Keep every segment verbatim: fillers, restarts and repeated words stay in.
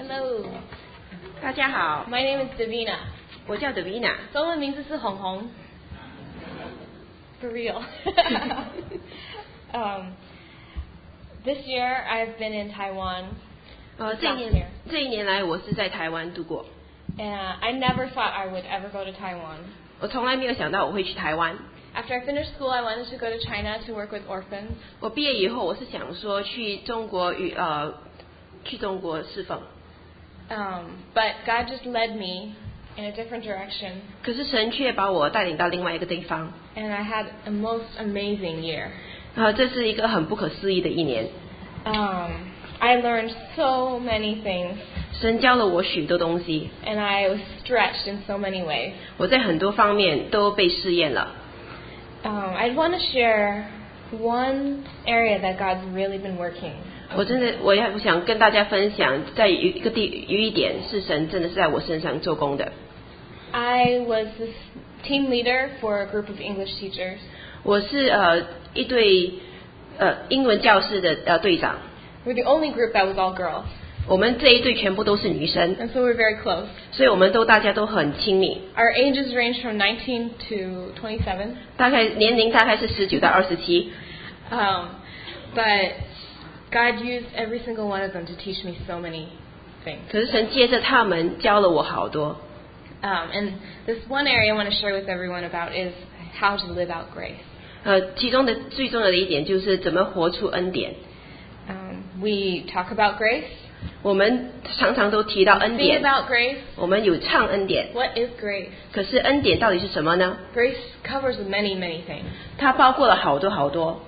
Hello， 大家好 My name is Davina， 我叫 Davina， 中文名字是红红 ，For real 。um, this year I've been in Taiwan. 呃，这一年这一年来我是在台湾度过。 And I never thought I would ever go to Taiwan. 我从来没有想到我会去台湾。 After I finished school, I wanted to go to China to work with orphans. 我毕业以后，我是想说去中国与呃去中国侍奉。 Um, but God just led me in a different direction. 可是神却把我带领到另外一个地方。 And I had a most amazing year. 啊，这是一个很不可思议的一年。 Um, I learned so many things. 神教了我许多东西。 And I was stretched in so many ways. 我在很多方面都被试验了。 Um, I want to share one area that God's really been working. 我真的，我要想跟大家分享，在一个地有一点是神真的是在我身上做工的。 I was this team leader for a group of English teachers. 我是呃一队呃英文教室的呃队长。 We're the only group that was all girls. 我们这一队全部都是女生。 And so we're very close. 所以我们都大家都很亲密。 Our ages range from nineteen to twenty-seven. 大概年龄大概是十九到二十七。 Um, but God used every single one of them to teach me so many things. 可是神借着他们教了我好多。 Um, and this one area I want to share with everyone about is how to live out grace. 呃，其中的最重要的一点就是怎么活出恩典。 Um, we talk about grace. 我们常常都提到恩 Sing 典。 about grace. 我们有唱恩典。 What is grace? 可是恩典到底是什么呢？ Grace covers many, many things. 它包括了好多好多。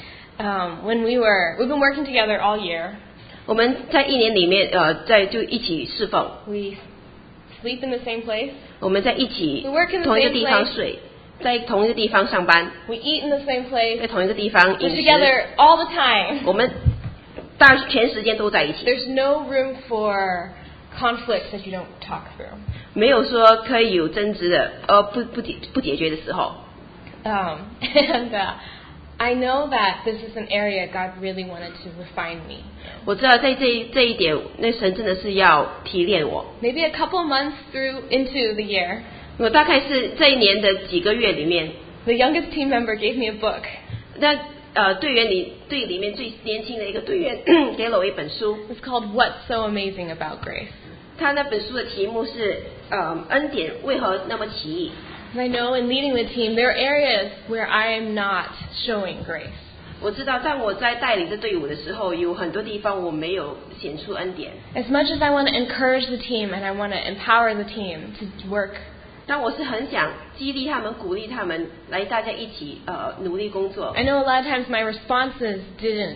Um, when we were, we've been working together all year. 我们在一年里面，呃，在就一起侍奉。 We sleep in the same place. 我们在一起 We work in the 同一个 same 地方 place. 睡，在同一个地方上班， We eat in the same 在 place. 同一个地方 We're 饮食。 together all the time. 我们大全时间都在一起。 There's no room for conflicts that you don't talk through. 没有说可以有争执的，呃，不不解不解决的时候。 Um, and uh, I know that this is an area God really wanted to refine me. 我知道在这这一点，那神真的是要提炼我。 Maybe a couple months through into the year, 我大概是这一年的几个月里面， the youngest team member gave me a book. 那呃队员里队里面最年轻的一个队员给了我一本书， It's called What's So Amazing About Grace. 他那本书的题目是呃恩典为何那么奇异。 And I know in leading the team, there are areas where I am not showing grace. 我知道，当我在带领这队伍的时候，有很多地方我没有显出恩典。 As much as I want to encourage the team and I want to empower the team to work, 但我是很想激励他们、鼓励他们，来大家一起呃努力工作。 I know a lot of times my responses didn't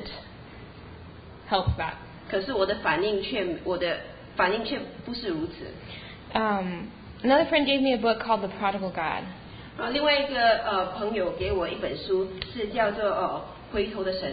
help that. 可是我的反应却，我的反应却不是如此。 Um, another friend gave me a book called The Prodigal God. 啊，另外一个呃朋友给我一本书，是叫做呃回头的神。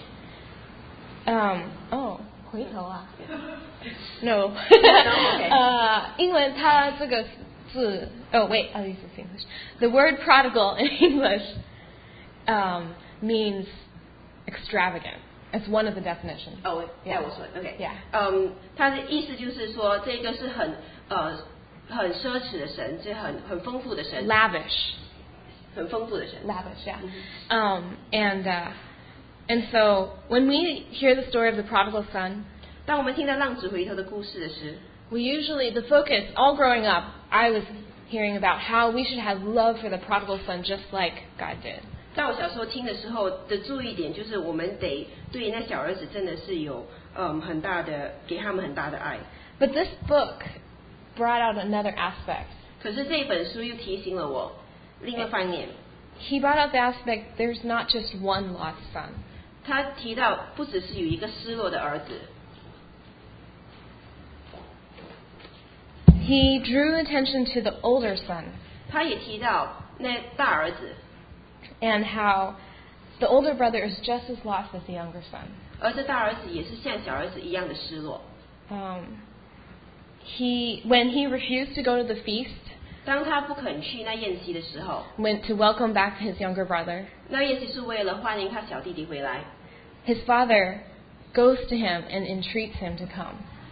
Um, oh, 回头啊 No. okay. 呃，英文它这个字 Oh, wait, I'll use this English. The word prodigal in English um, means extravagant. It's one of the definitions. 哦， Yeah. 要我说 ，OK， Yeah. 嗯，他的意思就是说，这个是很呃很奢侈的神，是很很丰富的神， Lavish. 很丰富的神。 Lavish, yeah. Um, and uh, and so when we hear the story of the prodigal son, 当我们听到浪子回头的故事的时， we usually, the focus, all growing up, I was hearing about how we should have love for the prodigal son just like God did. 在我小时候听的时候的注意点就是，我们得对那小儿子真的是有嗯很大的，给他们很大的爱。 But this book brought out another aspect. 可是这本书又提醒了我另一方面， He brought out the aspect there's not just one lost son. 他提到不只是有一个失落的儿子， He drew attention to the older son 他也提到那大儿子， and how the older brother is just as lost as the younger son. 而这大儿子也是像小儿子一样的失落。 Um, he, when he refused to go to the feast, 当他不肯去那宴席的时候， went to welcome back his younger brother, 那宴席是为了欢迎他小弟弟回来。 his father goes to him and entreats him to come.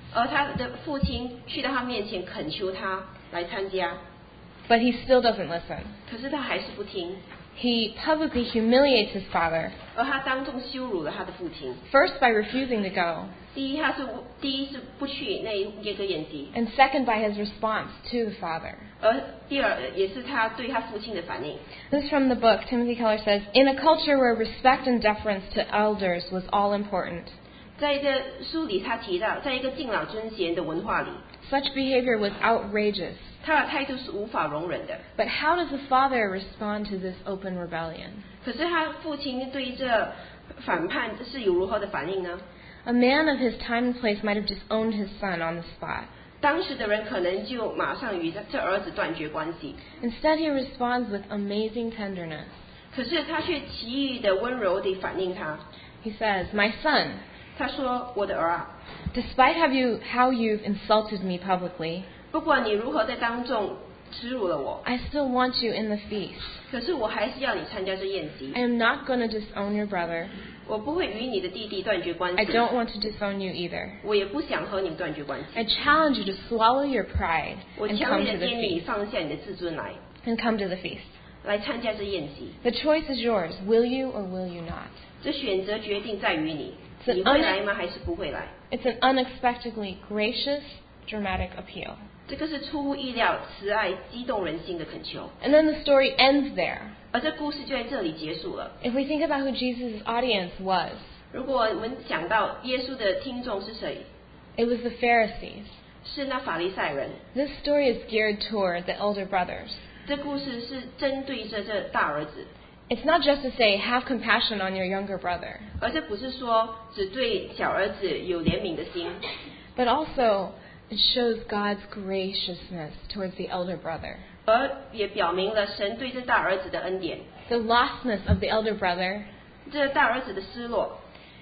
而他的父亲去到他面前恳求他来参加， but he still doesn't listen. 可是他还是不听， He publicly humiliates his father, 而他当众羞辱了他的父亲。 first by refusing to go, 第一，他是第一是不去那一个宴席， and second by his response to the father. 而第二也是他对他父亲的反应。 This is from the book. Timothy Keller says, in a culture where respect and deference to elders was all important, 在这书里他提到，在一个敬老尊贤的文化里， such behavior was outrageous. 他的态度是无法容忍的。 But how does the father respond to this open rebellion? 可是他父亲对这反叛是有如何的反应呢？ A man of his time and place might have disowned his son on the spot. 当时的人可能就马上与这儿子断绝关系， Instead, he responds with amazing tenderness. 可是他却奇异的温柔地反应他。 He says, "My son, 他说：“我的儿啊， despite how, you, how you've insulted me publicly, 不管你如何在当众耻辱了我， I still want you in the feast. 可是我还是要你参加这宴席。 I am not going to disown your brother. 我不会与你的弟弟断绝关 I 系， don't want to disown you either. 我也不想和你断绝关系。 I challenge you to swallow your pride 我 and 强 come 烈 to 的 the 建议你 feast. 放下你的自尊来， And come to the feast. 来参加这宴席。 The choice is yours. Will you or will you not?" 这选择决定在于你， 是你会来吗？还是不会来？ It's an unexpectedly gracious, dramatic appeal. 这个是出乎意料、慈爱、激动人心的恳求。 And then the story ends there. 而这故事就在这里结束了。 If we think about who Jesus' audience was, 如果我们想到耶稣的听众是谁， it was the Pharisees. 是那法利赛人。 This story is geared toward the elder brothers. 这故事是针对着这大儿子， It's not just to say, have compassion on your younger brother, 而这不是说只对小儿子有怜悯的心， but also it shows God's graciousness towards the elder brother. 而也表明了神对这大儿子的恩典。 The lostness of the elder brother, 这大儿子的失落，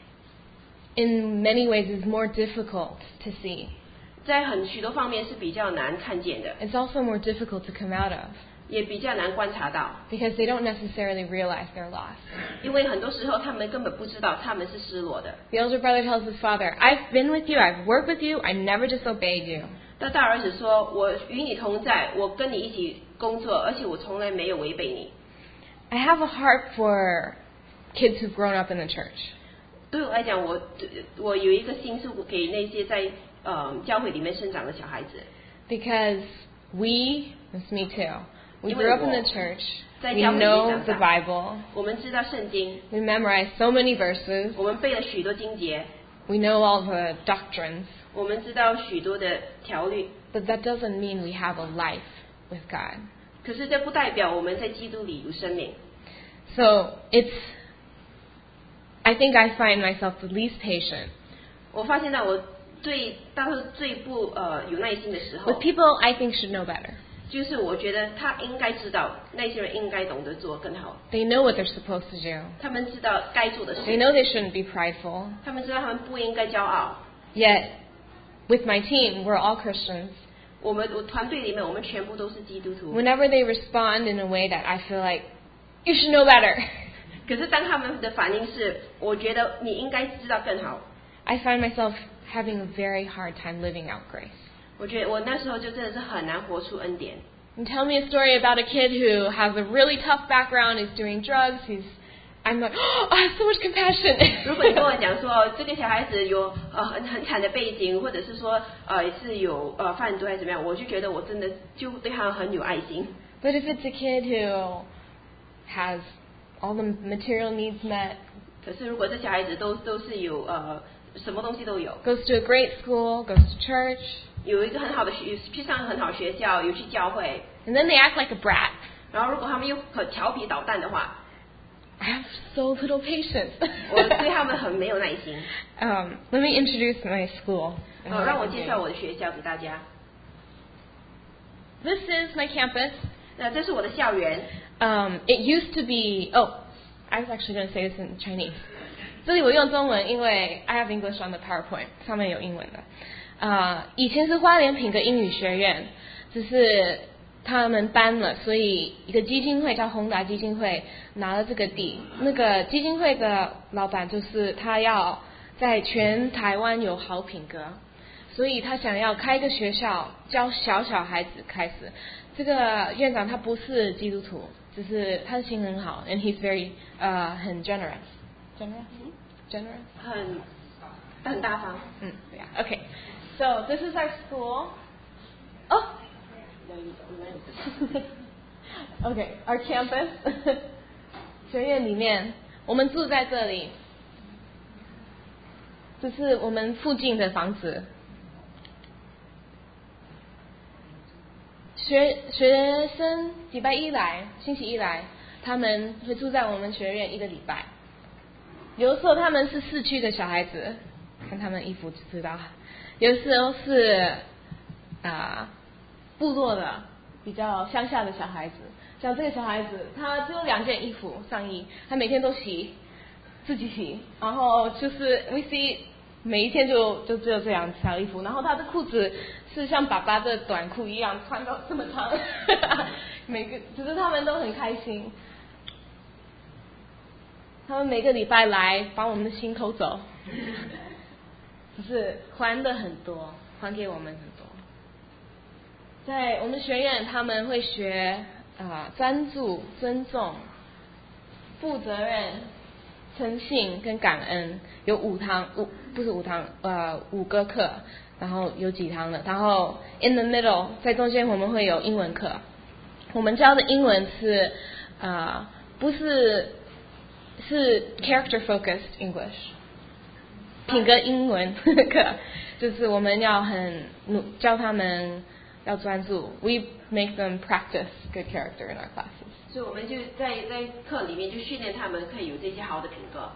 in many ways, is more difficult to see. 在很许多方面是比较难看见的， It's also more difficult to come out of, 也比较难观察到， because they don't necessarily realize they're lost. 因为很多时候他们根本不知道他们是失落的。 The elder brother tells his father, I've been with you, I've worked with you, I never disobeyed you. 但大儿子说：“我与你同在，我跟你一起工作，而且我从来没有违背你。 I have a heart for kids who've grown up in the church. 对我来讲，我我有一个心是给那些在呃教会里面生长的小孩子， Because we, it's me too, we 因为 grew up in 我 the church, 在 we 教会里面 know 长 the 大， Bible, 我们知道圣经， we memorize so many verses, 我们背了许多经节， we know all the doctrines, 我们知道许多的条律， but that doesn't mean we have a life with God. 可是这不代表我们在基督里有生命。 So it's, I think I find myself the least patient 我发现到我最当时最不呃有耐心的时候 with，people I think should know better. 就是我觉得他应该知道，那些人应该懂得做更好， They know what they're supposed to do. 他们知道该做的 They 事， know they shouldn't be prideful. 他们知道他们不应该骄傲。 Yet, with my team, we're all Christians. 我们我团队里面，我们全部都是基督徒。 Whenever they respond in a way that I feel like, you should know better, 可是当他们的反应是，我觉得你应该知道更好， I find myself having a very hard time living out grace. 我觉得我那时候就真的是很难活出恩典。 And tell me a story about a kid who has a really tough background, he's doing drugs, he's, I'm like, oh, I have so much compassion. 如果你跟我讲说这个小孩子有呃很很惨的背景，或者是说呃是有呃贩毒还是怎么样，我就觉得我真的就对他很有爱心。 But if it's a kid who has all the material needs met, 可是如果这小孩子都都是有呃什么东西都有， goes to a great school, goes to church, 有一个很好的学去上很好学校，有去教会， and then they act like a brat, 然后如果他们又很调皮捣蛋的话， I have so little patience. 我对他们很没有耐心。 um, let me introduce my school. 好，让我介绍我的学校给大家。 This is my campus. 那这是我的校园。 Um, it used to be, oh, I was actually going to say this in Chinese. 这里我用中文，因为 I have English on the PowerPoint， 上面有英文的。呃，以前是花莲品格英语学院，只是他们搬了，所以一个基金会叫宏达基金会拿了这个地。那个基金会的老板就是他要在全台湾有好品格， 所以他想要开一个学校教小小孩子开始。这个院长他不是基督徒，只是他的心很好 ，and he's very 呃、uh, 很 generous，generous，generous， generous? 很很大方。 嗯，对呀。Okay, so this is our school. Oh. Okay, our campus. 学院里面，我们住在这里。这是我们附近的房子。学学生礼拜一来，星期一来，他们会住在我们学院一个礼拜。有的时候他们是市区的小孩子，看他们衣服就知道。有的时候是啊、呃、部落的比较乡下的小孩子，像这个小孩子，他只有两件衣服上衣，他每天都洗，自己洗，然后就是 we see 每一天就就只有这两条衣服，然后他的裤子是像爸爸的短裤一样穿到这么长，每个只是他们都很开心，他们每个礼拜来把我们的心偷走，只是还的很多，还给我们很多。在我们学院他们会学啊、呃、专注、尊重、负责任、诚信跟感恩，有五堂五不是五堂呃五个课，然后有几堂的，然后 in the middle 在中间我们会有英文课，我们教的英文是啊、呃、不是是 character focused English 品格英文课，就是我们要很努教他们要专注 we make them practice good character in our classes。 所以我们就在在课里面就训练他们可以有这些好的品格。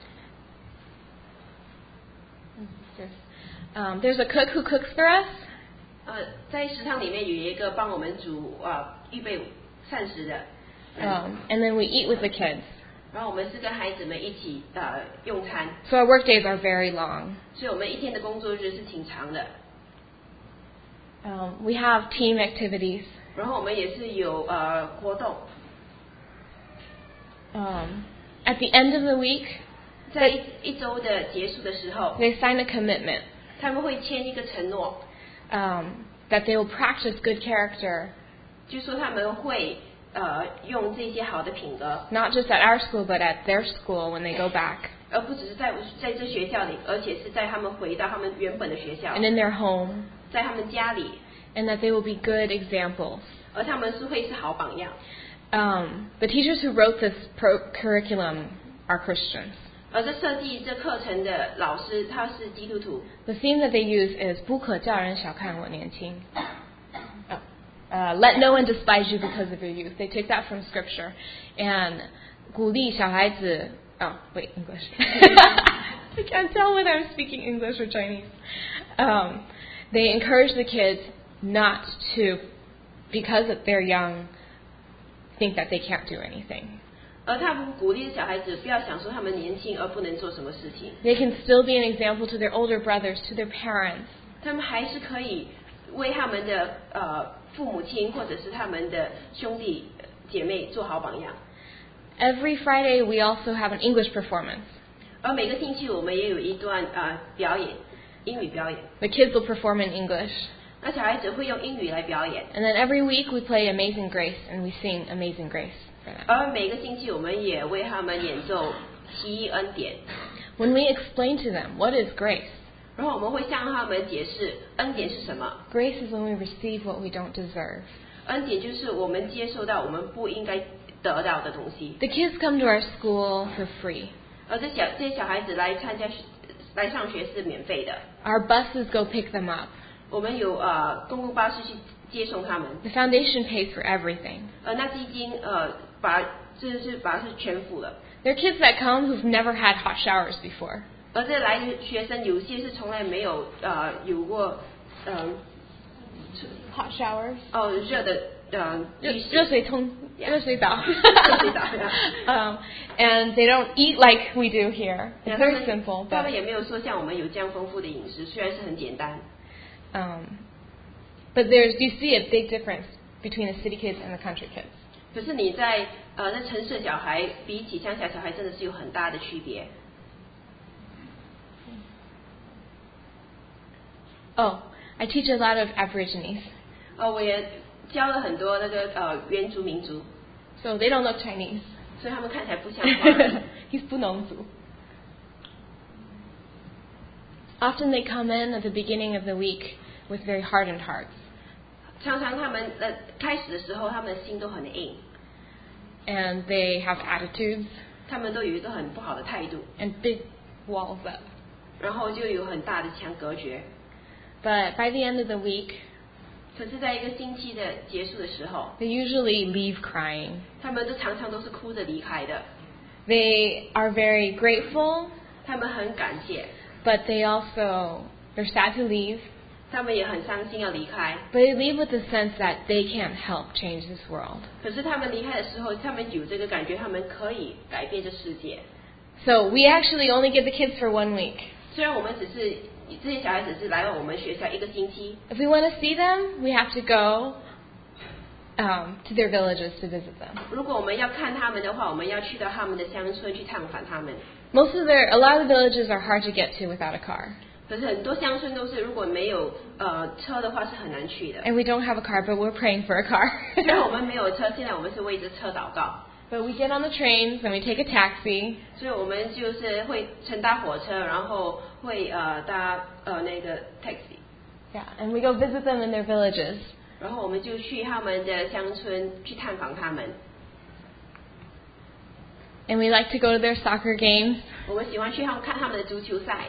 Um, there's a cook who cooks for us. 呃，在食堂里面有一个帮我们煮啊、呃、预备膳食的。 Um, and then we eat with the kids. 然后我们是跟孩子们一起呃用餐。 So our work days are very long. 所以我们一天的工作日是挺长的。 Um, we have team activities. 然后我们也是有呃活动。 Um, at the end of the week, 在一一周的结束的时候 they sign a commitment. 他们会签一个承诺。 Um, that they will practice good character. 就说他们会呃用这些好的品格。 Not just at our school, but at their school when they go back. 而不只是在在这学校里，而且是在他们回到他们原本的学校。 And in their home. 在他们家里。 And that they will be good examples. 而他们是会是好榜样。 Um, the teachers who wrote this pro- curriculum are Christians. 而这设计这课程的老师他是基督徒。 The theme that they use is 不可叫人小看我年轻。Oh. Uh, let no one despise you because of your youth. They take that from scripture. And 鼓励小孩子 Oh, wait, English. I can't tell whether I'm speaking English or Chinese. Um, they encourage the kids not to, because they're young, think that they can't do anything. 而他们鼓励小孩子不要想说他们年轻而不能做什么事情。 They can still be an example to their older brothers, to their parents. 他们还是可以为他们的呃父母亲或者是他们的兄弟姐妹做好榜样。 Every Friday we also have an English performance. 而每个星期我们也有一段呃表演，英语表演。 The kids will perform in English. 那小孩子会用英语来表演。 And then every week we play Amazing Grace and we sing Amazing Grace for them. 而每个星期我们也为他们演奏奇异恩典。 When we explain to them what is grace, 然后我们会向他们解释恩典是什么。 Grace is when we receive what we don't deserve. 恩典就是我们接受到我们不应该得到的东西。 The kids come to our school for free. 而这小这些小孩子来参加来上学是免费的。 Our buses go pick them up. 我们有呃公共巴士去接送他们。 The foundation pays for everything. 呃，那基金呃把就是把是全付了。 There are kids that come who've never had hot showers before. 而这来的学生有些是从来没有呃有过呃 hot showers 哦热的呃热水冲热水澡热水澡 um, and they don't eat like we do here. It's very simple. 他们也没有说像我们有这样丰富的饮食，虽然是很简单。 Um, but there's you see a big difference between the city kids and the country kids. 可是你在呃那城市的小孩比起乡下小孩真的是有很大的区别。 Oh, I teach a lot of Aborigines. 哦，我也教了很多那个呃原住民族， So they don't look Chinese. 所以他们看起来不像华人。 He's Bunongzu. Often they come in at the beginning of the week with very hardened hearts. 常常他们呃开始的时候，他们的心都很硬， And they have attitudes 他们都有一个很不好的态度， and big walls up. 然后就有很大的墙隔绝。 But by the end of the week, 可是，在一个星期的结束的时候， they usually leave crying. 他们都常常都是哭着离开的。 They are very grateful, 他们很感谢， but they also, they're sad to leave. 他们也很伤心要离开。 But they leave with the sense that they can't help change this world. 可是他们离开的时候，他们有这个感觉，他们可以改变这世界。 So we actually only get the kids for one week. 虽然我们只是这些小孩子是来到我们学校一个星期， If we want to see them, we have to go um, to their villages to visit them. 如果我们要看他们的话，我们要去到他们的乡村去探访他们。 Most of their, a lot of the villages are hard to get to without a car. 可是很多乡村都是如果没有呃车的话是很难去的。 And we don't have a car, but we're praying for a car. 虽然我们没有车，现在我们是为着车祷告。 But we get on the trains and we take a taxi. 所以我们就是会乘搭火车，然后会呃搭呃那个 taxi， Yeah, and we go visit them in their villages. 然后我们就去他们的乡村去探访他们。 And we like to go to their soccer games. 我们喜欢去他们看他们的足球赛。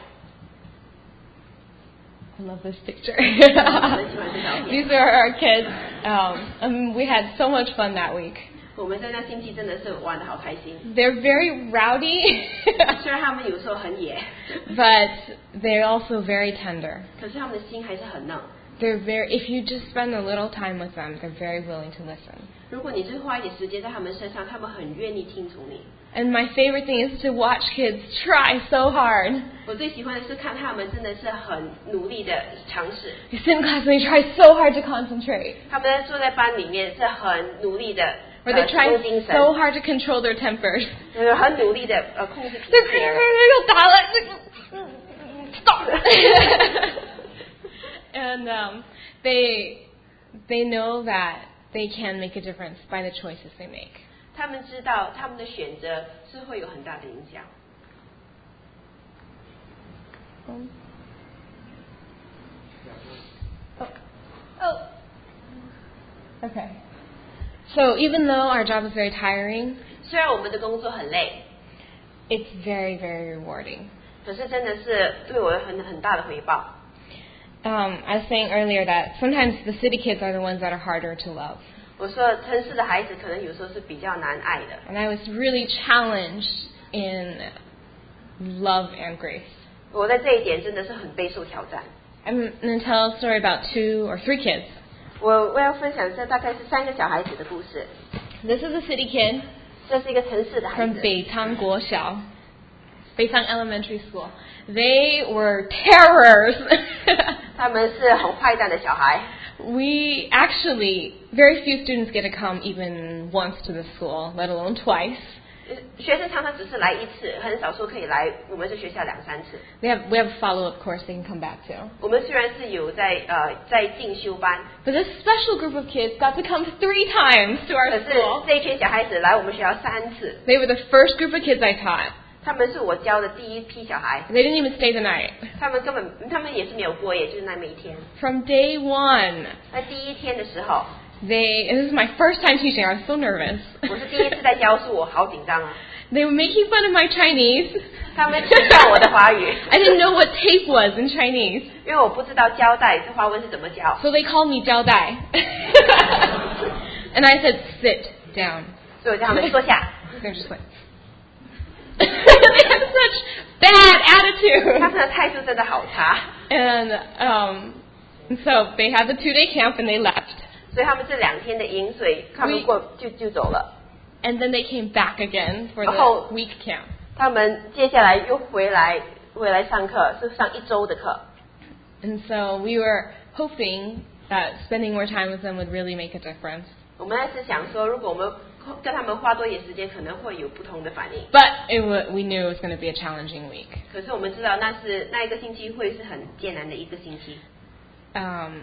I love this picture. 很喜欢这照片。 These are our kids. Um, and we had so much fun that week. 我们在那星期真的是玩得好开心。 They're very rowdy, 虽然他们有时候很野， but they're also very tender. 可是他们的心还是很嫩。 They're very, if you just spend a little time with them, they're very willing to listen. 如果你是花一点时间在他们身上，他们很愿意听从你。 And my favorite thing is to watch kids try so hard. 我最喜欢的是看他们真的是很努力的尝试。 They sit in class and they try so hard to concentrate. 他们在坐在班里面是很努力的， Or they 呃，集 try 中精神， so hard to control their tempers. 呃，很努力的呃控制脾 They're 气。 they'll die like, stop. And um, they they know that they can make a difference by the choices they make. 他们知道他们的选择是会有很大的影响。 Oh. Oh. Okay. So even though our job is very tiring, 虽然我们的工作很累， it's very, very rewarding. 可是真的是对我有很很大的回报。 Um, I was saying earlier that sometimes the city kids are the ones that are harder to love. 我说城市的孩子可能有时候是比较难爱的， And I was really challenged in love and grace. 我在这一点真的是很备受挑战。 I'm going to tell a story about two or three kids. 我我要分享这大概是三个小孩子的故事。 This is a city kid 这是一个城市的孩 from 子， Beitang Guoxiao, Beitang Elementary School. They were terrors. 他们是很坏蛋的小孩。 We actually, very few students get to come even once to the school, let alone twice. 学生常常只是来一次，很少说可以来我们这学校两三次。 We have we have a follow-up course they can come back to. 我们虽然是有在呃在进修班， But this special group of kids got to come three times to 可 our 是 school. 这一群小孩子来我们学校三次， They were the first group of kids I taught. 他们是我教的第一批小孩， They didn't even stay the night. 他们根本他们也是没有过夜，就是那么一天。 From day one, 在第一天的时候， they, and this is my first time teaching, I was so nervous. 我是第一次在教书，我好紧张啊。 They were making fun of my Chinese. 他们取笑我的华语， I didn't know what tape was in Chinese. 因为我不知道胶带这华文是怎么教， So they called me Jiao Dai. And I said, sit down. 所以我叫他们坐下。 They're just like, they have such bad 他 attitude. 们的态度真的好差， And um, and so they had the two-day camp and they left. 所以他们这两天的饮水，他们过就就走了。 And then they came back again for Oh. the week camp. 他们接下来又回来回来上课，是上一周的课。 And so we were hoping that spending more time with them would really make a difference. 我们还是想说，如果我们跟他们花多一点时间，可能会有不同的反应。 But it w- we knew it was going to be a challenging week. 可是我们知道那是那一个星期会是很艰难的一个星期。 um,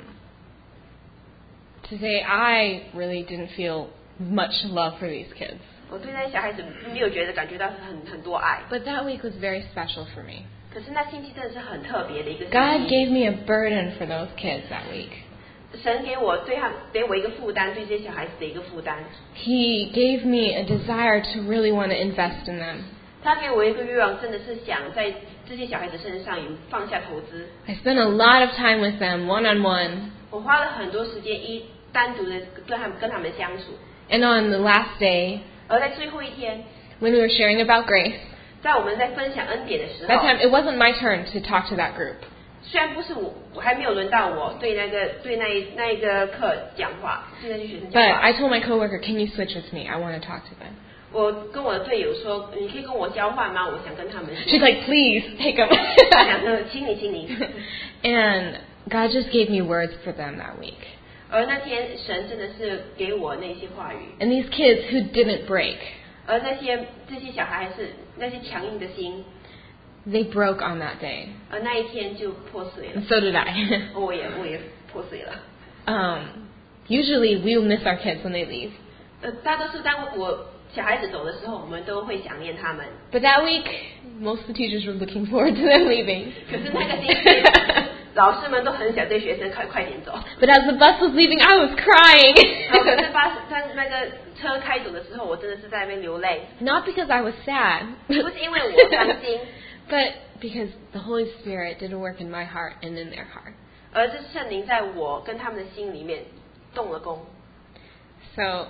to say I really didn't feel much love for these kids. 我对那些小孩子没有觉得感觉到很很多爱。 But that week was very special for me. 可是那星期真的是很特别的一个星期。 God gave me a burden for those kids that week. 神给我对他给我一个负担，对这些小孩子的一个负担。 He gave me a desire to really want to invest in them. 他给我一个欲望，真的是想在这些小孩子身上有放下投资。 I spent a lot of time with them, one on one. 我花了很多时间一单独的跟他们跟他们相处。 And on the last day, 而在最后一天 when we were sharing about grace, 在我们在分享恩典的时候 that time it wasn't my turn to talk to that group. 虽然不是我，我还没有轮到我对那个对那一那一个课讲话，对那些学生讲 But 话。 I told my coworker, can you switch with me? I want to talk to them. 我跟我的队友说，你可以跟我交换吗？我想跟他们说。 She's like, please, take them. 他讲说，请你，请你。 And God just gave me words for them that week. 而那天神真的是给我那些话语， And these kids who didn't break, 而那些这些小孩是那些强硬的心， they broke on that day. 而那一天就破碎了 And。so did I. 我也我也破碎了。 um, usually we will miss our kids when they leave. 呃，大多数当我小孩子走的时候，我们都会想念他们。 But that week, most of the teachers were looking forward to them leaving. 可是那个星期，老师们都很想对学生快快点走。 But as the bus was leaving, I was crying. 然后可是巴士他那个车开走的时候，我真的是在那边流泪， Not because I was sad, 不是因为我伤心， but because the Holy Spirit did a work in my heart and in their heart. 而是圣灵在我跟他们的心里面动了工。 So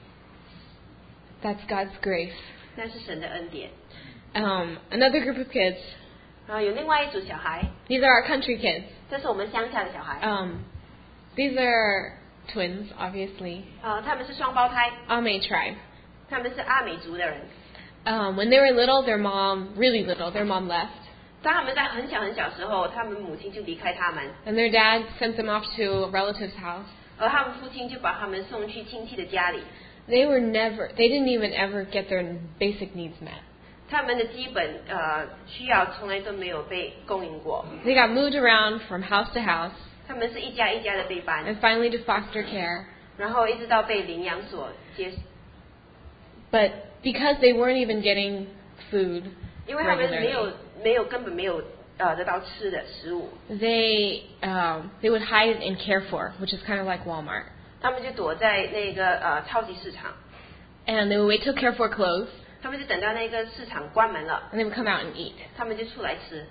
that's God's grace. 那是神的恩典。 Um, another group of kids. 然后有另外一组小孩， These are our country kids. 这是我们乡下的小孩， Um, these are twins, obviously. 呃，他们是双胞胎， Ame tribe. 他们是阿美族的人。 Um, when they were little, their mom, really little, their mom left. 当他们在很小很小的时候，他们母亲就离开他们， And their dad sent them off to a relative's house. 而他们父亲就把他们送去亲戚的家里。 They were never, they didn't even ever get their basic needs met. 他们的基本呃需要从来都没有被供应过， They got moved around from house to house 他们是一家一家的被搬， and finally to foster care. 然后一直到被领养所接， But because they weren't even getting food 因为他们没有 regularly, 没有根本没有呃得到吃的食物， they um, they would hide and care for, which is kind of like Walmart. 他们就躲在那个呃超级市场， And they would wait till care for closed, 他们就等到那个市场关门了， and they would come out and eat. 他们就出来吃，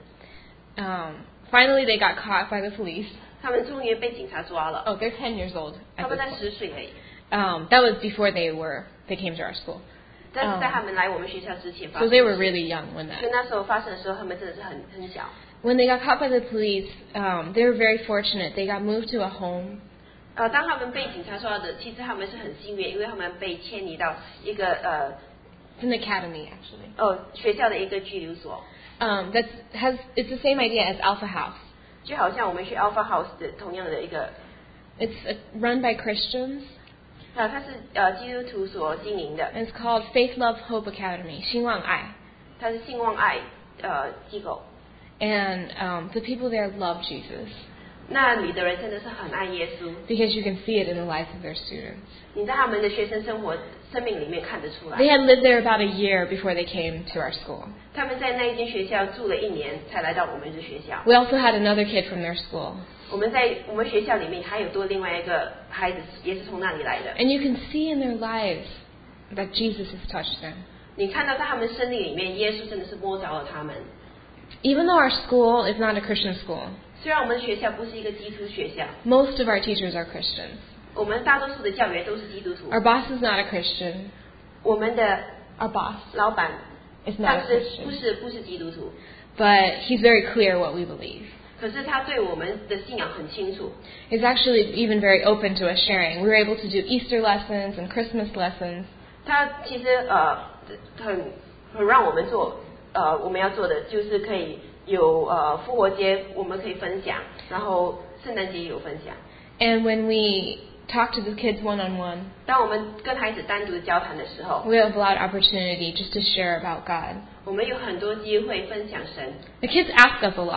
Um, finally, they got caught by the police. 他们终于被警察抓了， Oh, they're ten years old 他 at 们 this 才 point. 十岁而已， Um, that was before they were they came to our school. 但是在他们来我们学校之前发 So 生 they 的 were 事， really young when 所以 that. 那时候发生的时候，他们真的是很很小。 When they got caught by the police, um, they were very fortunate. They got moved to a home. 呃，当他们被警察抓的，其实他们是很幸运，因为他们被迁移到一个呃 It's an academy, actually. 哦学校的一个拘留所， Um, that's has it's the same idea as Alpha House. 就好像我们去 Alpha House 的同样的一个， It's uh, run by Christians, 啊，它是呃基督徒所经营的， and it's called Faith, Love, Hope Academy, 兴旺爱. 它是信望爱呃机构。 And um, the people there love Jesus 那里的人真的是很爱耶稣， because you can see it in the lives of their students. 你在他们的学生生活生命里面看得出来 They。had lived there about a year before they came to our school. 他们在那一间学校住了一年，才来到我们的学校。 We also had another kid from their school. 我们在我们学校里面还有多另外一个孩子，也是从那里来的。 And you can see in their lives that Jesus has touched them. 你看到在他们生命里面，耶稣真的是摸着了他们。 Even though our school is not a Christian school, 虽然我们的学校不是一个基督学校， most of our teachers are Christians. 我们大多数的教员都是基督徒。 Our boss is not a Christian. 我们的 Our boss 老板 is 他 not a 是不 Christian. 是不是基督徒， But he's very clear what we believe. 可是他对我们的信仰很清楚。 He's actually even very open to us sharing. We were able to do Easter lessons and Christmas lessons. 他其实呃很很让我们做呃我们要做的就是可以有呃复活节我们可以分享，然后圣诞节也有分享。 And when we talk to the kids one-on-one, 当我们跟孩子单独的交谈的时候， we have a lot of opportunity just to share about God. 我们有很多机会分享神。 The kids ask us a lot.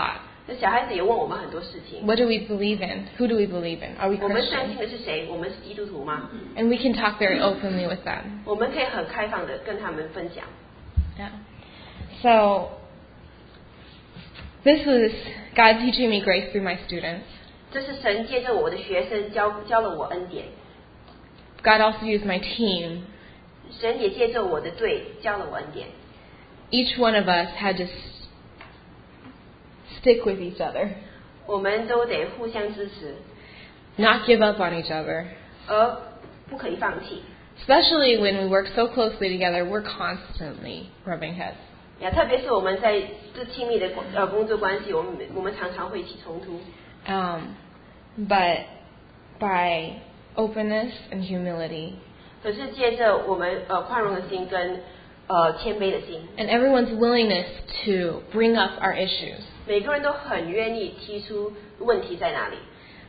那小孩子也问我们很多事情。 What do we believe in? Who do we believe in? Are we 我们相 Christian? 信的是谁？我们是基督徒吗？ And we can talk very openly with them. 我们可以很开放的跟他们分享。 Yeah. So this was God teaching me grace through my students. 这是神借着我的学生教教了我恩典。 God also used my team. 神也借着我的队教了我恩典。 Each one of us had to s- stick with each other, 我们都得互相支持， not give up on each other. 而不可以放弃。 Especially when we work so closely together, we're constantly rubbing heads. 呀，特别是我们在这亲密的呃工作关系，我们我们常常会起冲突。 Um, but by openness and humility, 可是借着我们呃宽容的心跟呃谦卑的心， and everyone's willingness to bring up our issues, 每个人都很愿意提出问题在哪里。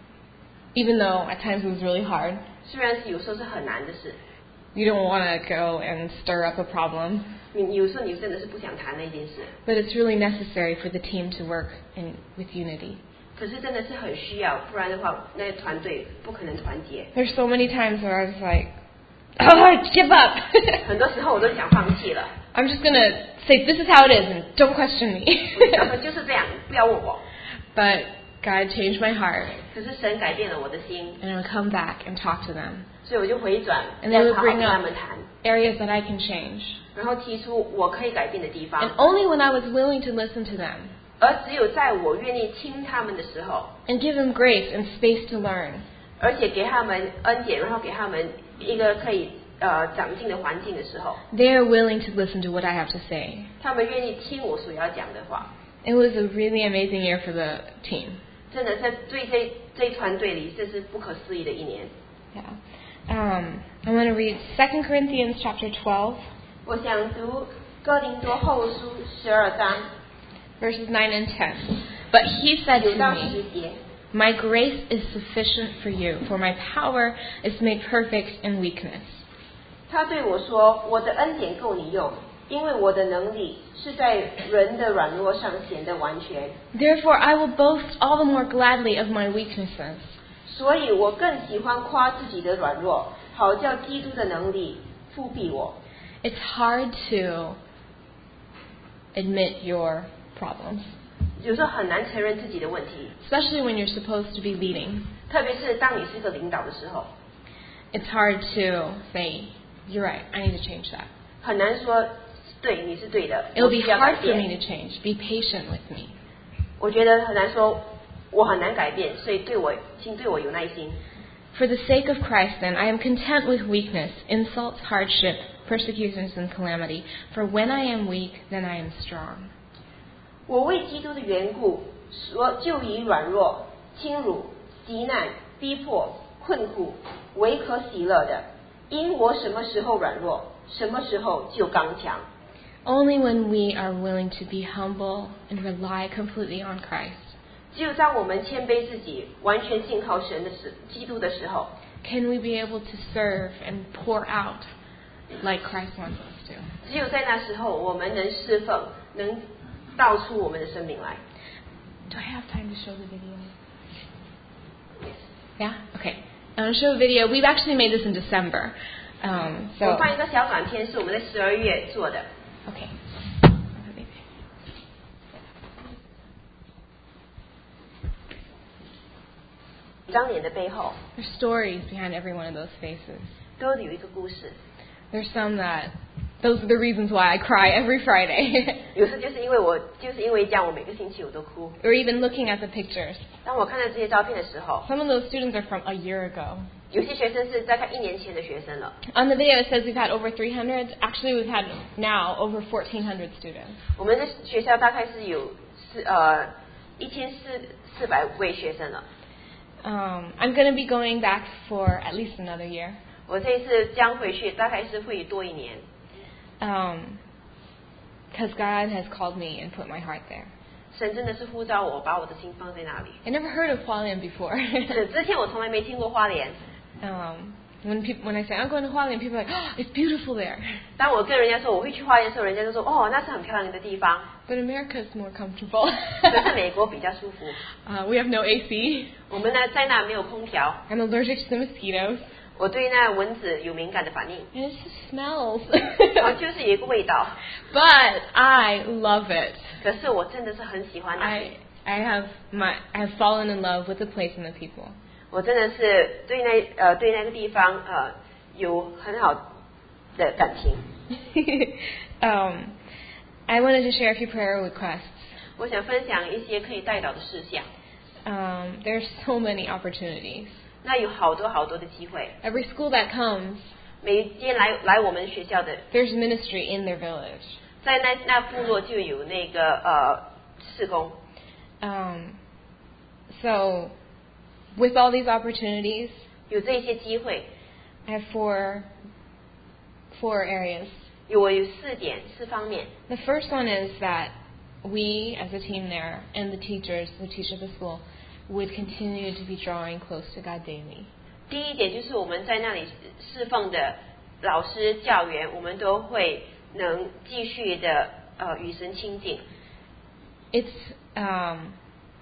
even though at times it was really hard. 虽然是有时候是很难的事， You don't want to go and stir up a problem, 你有时候你真的是不想谈那件事， but it's really necessary for the team to work in, with unity. 可是真的是很需要，不然的话，那个团队不可能团结。 There's so many times where I was like, oh, give up. 很多时候我都想放弃了， I'm just going to say this is how it is and don't question 我就想说 me. 就是这样，不要问我。 But God changed my heart, 可是神改变了我的心， and I would come back and talk to them. 所以我就回转， And 再 they would 好好 bring 跟他 up 们谈， areas that I can change. 然后提出我可以改变的地 And 方。 only when I was willing to listen to them 而只有在我愿意听他们的时候， and give them grace and space to learn, 而且给他们恩典，然后给他们一个可以呃长进的环境的时候， they are willing to listen to what I have to say. 他们愿意听我所要讲的话。 It was a really amazing year for the team. 真的在对这这一团队里，这是不可思议的一年。 Yeah. Um, I'm going to read Second Corinthians chapter twelve, 我想读哥林多后书十二章 verses nine and ten. But he said 九 to 到 me, 十节。 My grace is sufficient for you, for my power is made perfect in weakness. 他对我说：“我的恩典够你用，因为我的能力是在人的软弱上显得完全。 Therefore I will boast all the more gladly of my weaknesses, 所以我更喜欢夸自己的软弱，好叫基督的能力覆庇我。” It's hard to admit your problems, 有时候很难承认自己的问题， especially when you're supposed to be leading. 特别是当你是个领导的时候， It's hard to say, you're right, I need to change that. 很难说对你是对的， It'll 我 be 需要改 hard for me 变。 to change. Be patient with me. 我觉得很难说，我很难改变，所以对我，请对我有耐心。 For the sake of Christ, then, I am content with weakness, insults, hardship, persecutions, and calamity. For when I am weak, then I am strong. 我为基督的缘故，说就以软弱、轻辱、极难、逼迫、困苦为可喜乐的，因我什么时候软弱，什么时候就刚强。 Only when we are willing to be humble and rely completely on Christ 只有当我们谦卑自己，完全信靠神的时，基督的时候， can we be able to serve and pour out like Christ wants us to. 只有在那时候，我们能侍奉，能道出我们的生命来。 Do I have time to show the video? Yeah? Okay. I'm going to show a video. We've actually made this in December. Um, 我 so, 放一个小短片，是我们在十二月做的。 okay. 张脸的背后 There's stories behind every one of those faces. 都有一个故事， There's some that, those are the reasons why I cry every Friday. 有时就是因为我就是因为这样，我每个星期我都哭。 Or even looking at the pictures. 当我看到这些照片的时候， Some of those students are from a year ago. 有些学生是大概一年前的学生了。 On the video it says we've had over three hundred. Actually we've had now over fourteen hundred students. 我们的学校大概是有四呃一千四四百位学生了。 Um, I'm going to be going back for at least another year. 我这一次将回去，大概是会多一年。 Um, because God has called me and put my heart there. 神真的是呼召我，把我的心放在那里。 I never heard of Hualien before. 是之前我从来没听过花莲， um, When people, when I say I'm going to Hualien, people are like, oh, it's beautiful there. 当我跟人家说我会去花莲的时候，人家就说哦，那是很漂亮的地方。 But America is more comfortable. 可是美国比较舒服。 uh, we have no A C. 我们呢在那没有空调。 I'm allergic to the mosquitoes. 我对那蚊子有敏感的反应。 And it just smells. 然后就是有一个味道。 But I love it. 可是我真的是很喜欢那里。 I I have my I have fallen in love with the place and the people. 我真的是对那呃对那个地方呃有很好的感情。 um, I wanted to share a few prayer requests. 我想分享一些可以代祷的事项。 Um, there's so many opportunities. 那有好多好多的机会。 Every school that comes, 每一天来来我们学校的 there's ministry in their village. 在那那部落就有那个呃事工。 Um, so, with all these opportunities, 有这些机会。 I have four four areas. 有我有四点四方面。 The first one is that we, as a team there, and the teachers who teach at the school, would continue to be drawing close to God daily. 第一点就是我们在那里侍奉的老师教员，我们都会能继续的呃与神亲近。 It's um,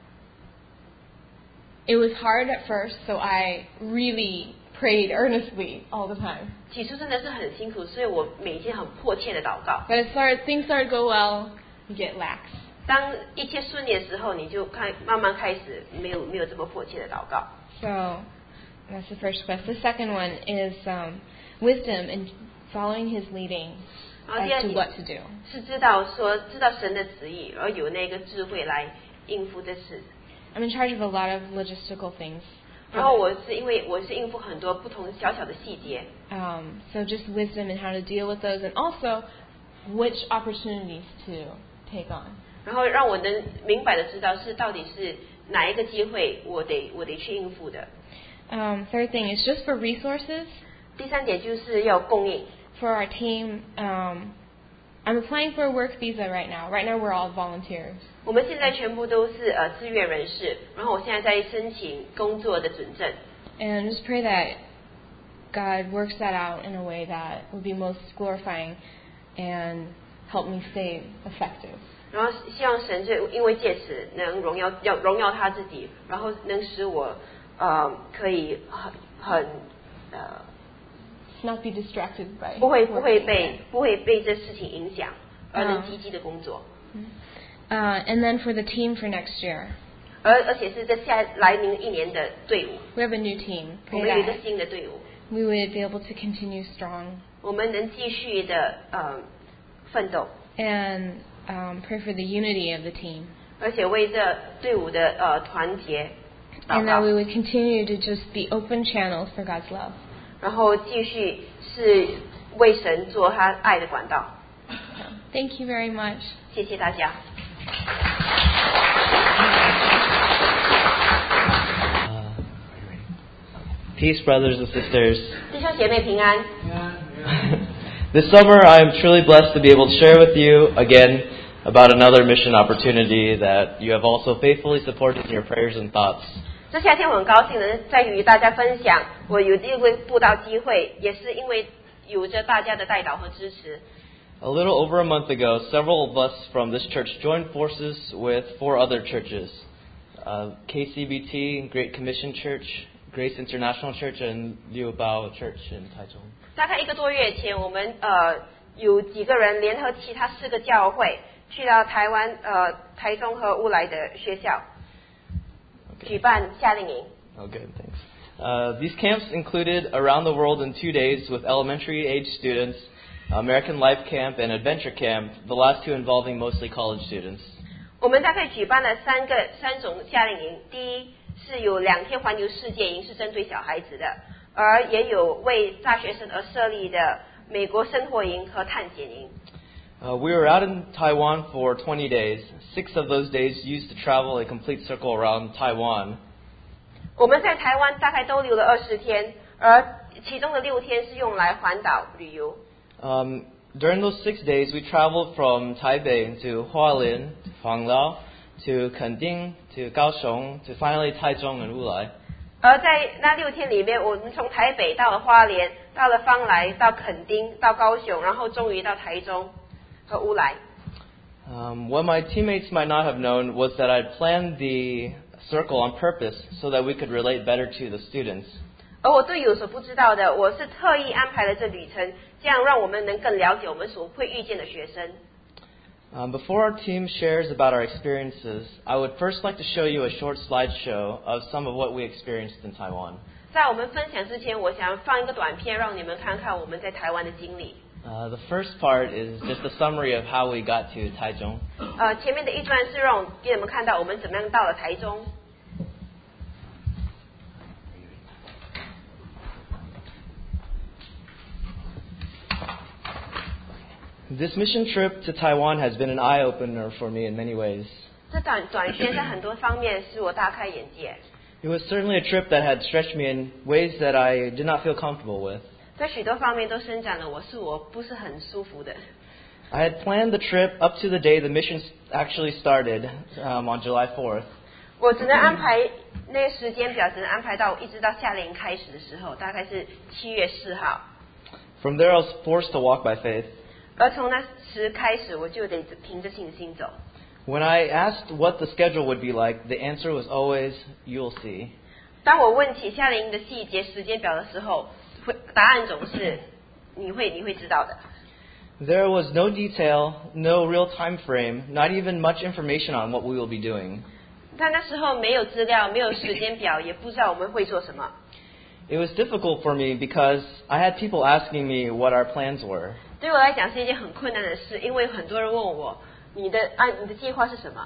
it was hard at first, so I really prayed earnestly all the time. 起初真的是很辛苦，所以我每天很迫切的祷告。 But it started, things started to go well, you get lax. 当一切顺利的时候，你就开慢慢开始没有没有这么迫切的祷告。 So that's the first request. The second one is um, wisdom in following His leading as to what to do. 是知道说知道神的旨意，而有那个智慧来应付这事。 I'm in charge of a lot of logistical things. 然后我是因为我是应付很多不同小小的细节。 Um, so just wisdom in how to deal with those, and also which opportunities to take on. 然后让我能明白的知道是到底是哪一个机会我得我得去应付的。 Um, third thing is just for resources. 第三点就是要供应。 For our team, um, I'm applying for a work visa right now. Right now we're all volunteers. 我们现在全部都是呃志愿人士，然后我现在在申请工作的准证。 And just pray that God works that out in a way that would be most glorifying and help me stay effective. 然后希望神就因为借此能荣耀要荣耀他自己，然后能使我呃可以很很呃 not be distracted by 不会不会被不会被这事情影响，而能积极的工作。 Uh, and then for the team for next year. 而而且是在下来临一年的队伍。 We have a new team. 我们有一个新的队伍。 We would be able to continue strong. 我们能继续的呃奋斗。 And um, pray for the unity of the team. 而且为这队伍的呃团结祷告。 And that we would continue to just be open channels for God's love. 然后继续是为神做他爱的管道。 Thank you very much. 谢谢大家。 Uh, peace, brothers and sisters. 弟兄姐妹平安。 This summer, I am truly blessed to be able to share with you again about another mission opportunity that you have also faithfully supported in your prayers and thoughts. 这夏天我很高兴的在与大家分享，我有这个布道机会，也是因为有着大家的代祷和支持。 A little over a month ago, several of us from this church joined forces with four other churches, uh, K C B T, Great Commission Church, Grace International Church, and Liu Bao Church in Taichung. 大概一个多月前，我们呃有几个人联合其他四个教会，去到台湾呃台中和乌来的学校。举办夏令营。 Oh, good, thanks. Uh, these camps included Around the World in two days with elementary-age students, American Life Camp and Adventure Camp, the last two involving mostly college students. 我们大概举办了三个三种夏令营，第一是有两天环游世界营，是针对小孩子的，而也有为大学生而设立的美国生活营和探险营。 Uh, we were out in Taiwan for twenty days. Six of those days used to travel a complete circle around Taiwan. 我们在台湾大概都留了二十天，而其中的六天是用来环岛旅游。 Um, during those six days, we traveled from Taipei to Hualien, to Huanglao, to Kending, to Kaohsiung, to finally Taichung and Wulai. 而在那六天里面，我们从台北到了花莲，到了芳莱，到垦丁，到高雄，然后终于到台中和乌来。 Um, what my teammates might not have known was that I'd planned the circle on purpose so that we could relate better to the students. 而我队友所不知道的，我是特意安排了这旅程，这样让我们能更了解我们所会遇见的学生。 Um, before our team shares about our experiences, I would first like to show you a short slideshow of some of what we experienced in Taiwan. 在我们分享之前，我想放一个短片，让你们看看我们在台湾的经历。 Uh, the first part is just a summary of how we got to Taichung. 呃，前面的一段是让我给你们看到我们怎么样到了台中。 This mission trip to Taiwan has been an eye-opener for me in many ways. 这短短宣在很多方面使我大开眼界。 It was certainly a trip that had stretched me in ways that I did not feel comfortable with. 在许多方面都伸展了我，是我不是很舒服的。 I had planned the trip up to the day the mission actually started um, on July fourth. 我只能安排那个时间表，只能安排到一直到夏令营开始的时候，大概是七月四号。 From there, I was forced to walk by faith. 而从那时开始，我就得凭着信心走。 When I asked what the schedule would be like, the answer was always, "You'll see." 当我问起夏令营的细节、时间表的时候，会答案总是你会你会知道的。 There was no detail, no real time frame, not even much information on what we will be doing. 但那时候没有资料，没有时间表，也不知道我们会做什么。 It was difficult for me because I had people asking me what our plans were. 对我来讲是一件很困难的事，因为很多人问我你的啊你的计划是什么。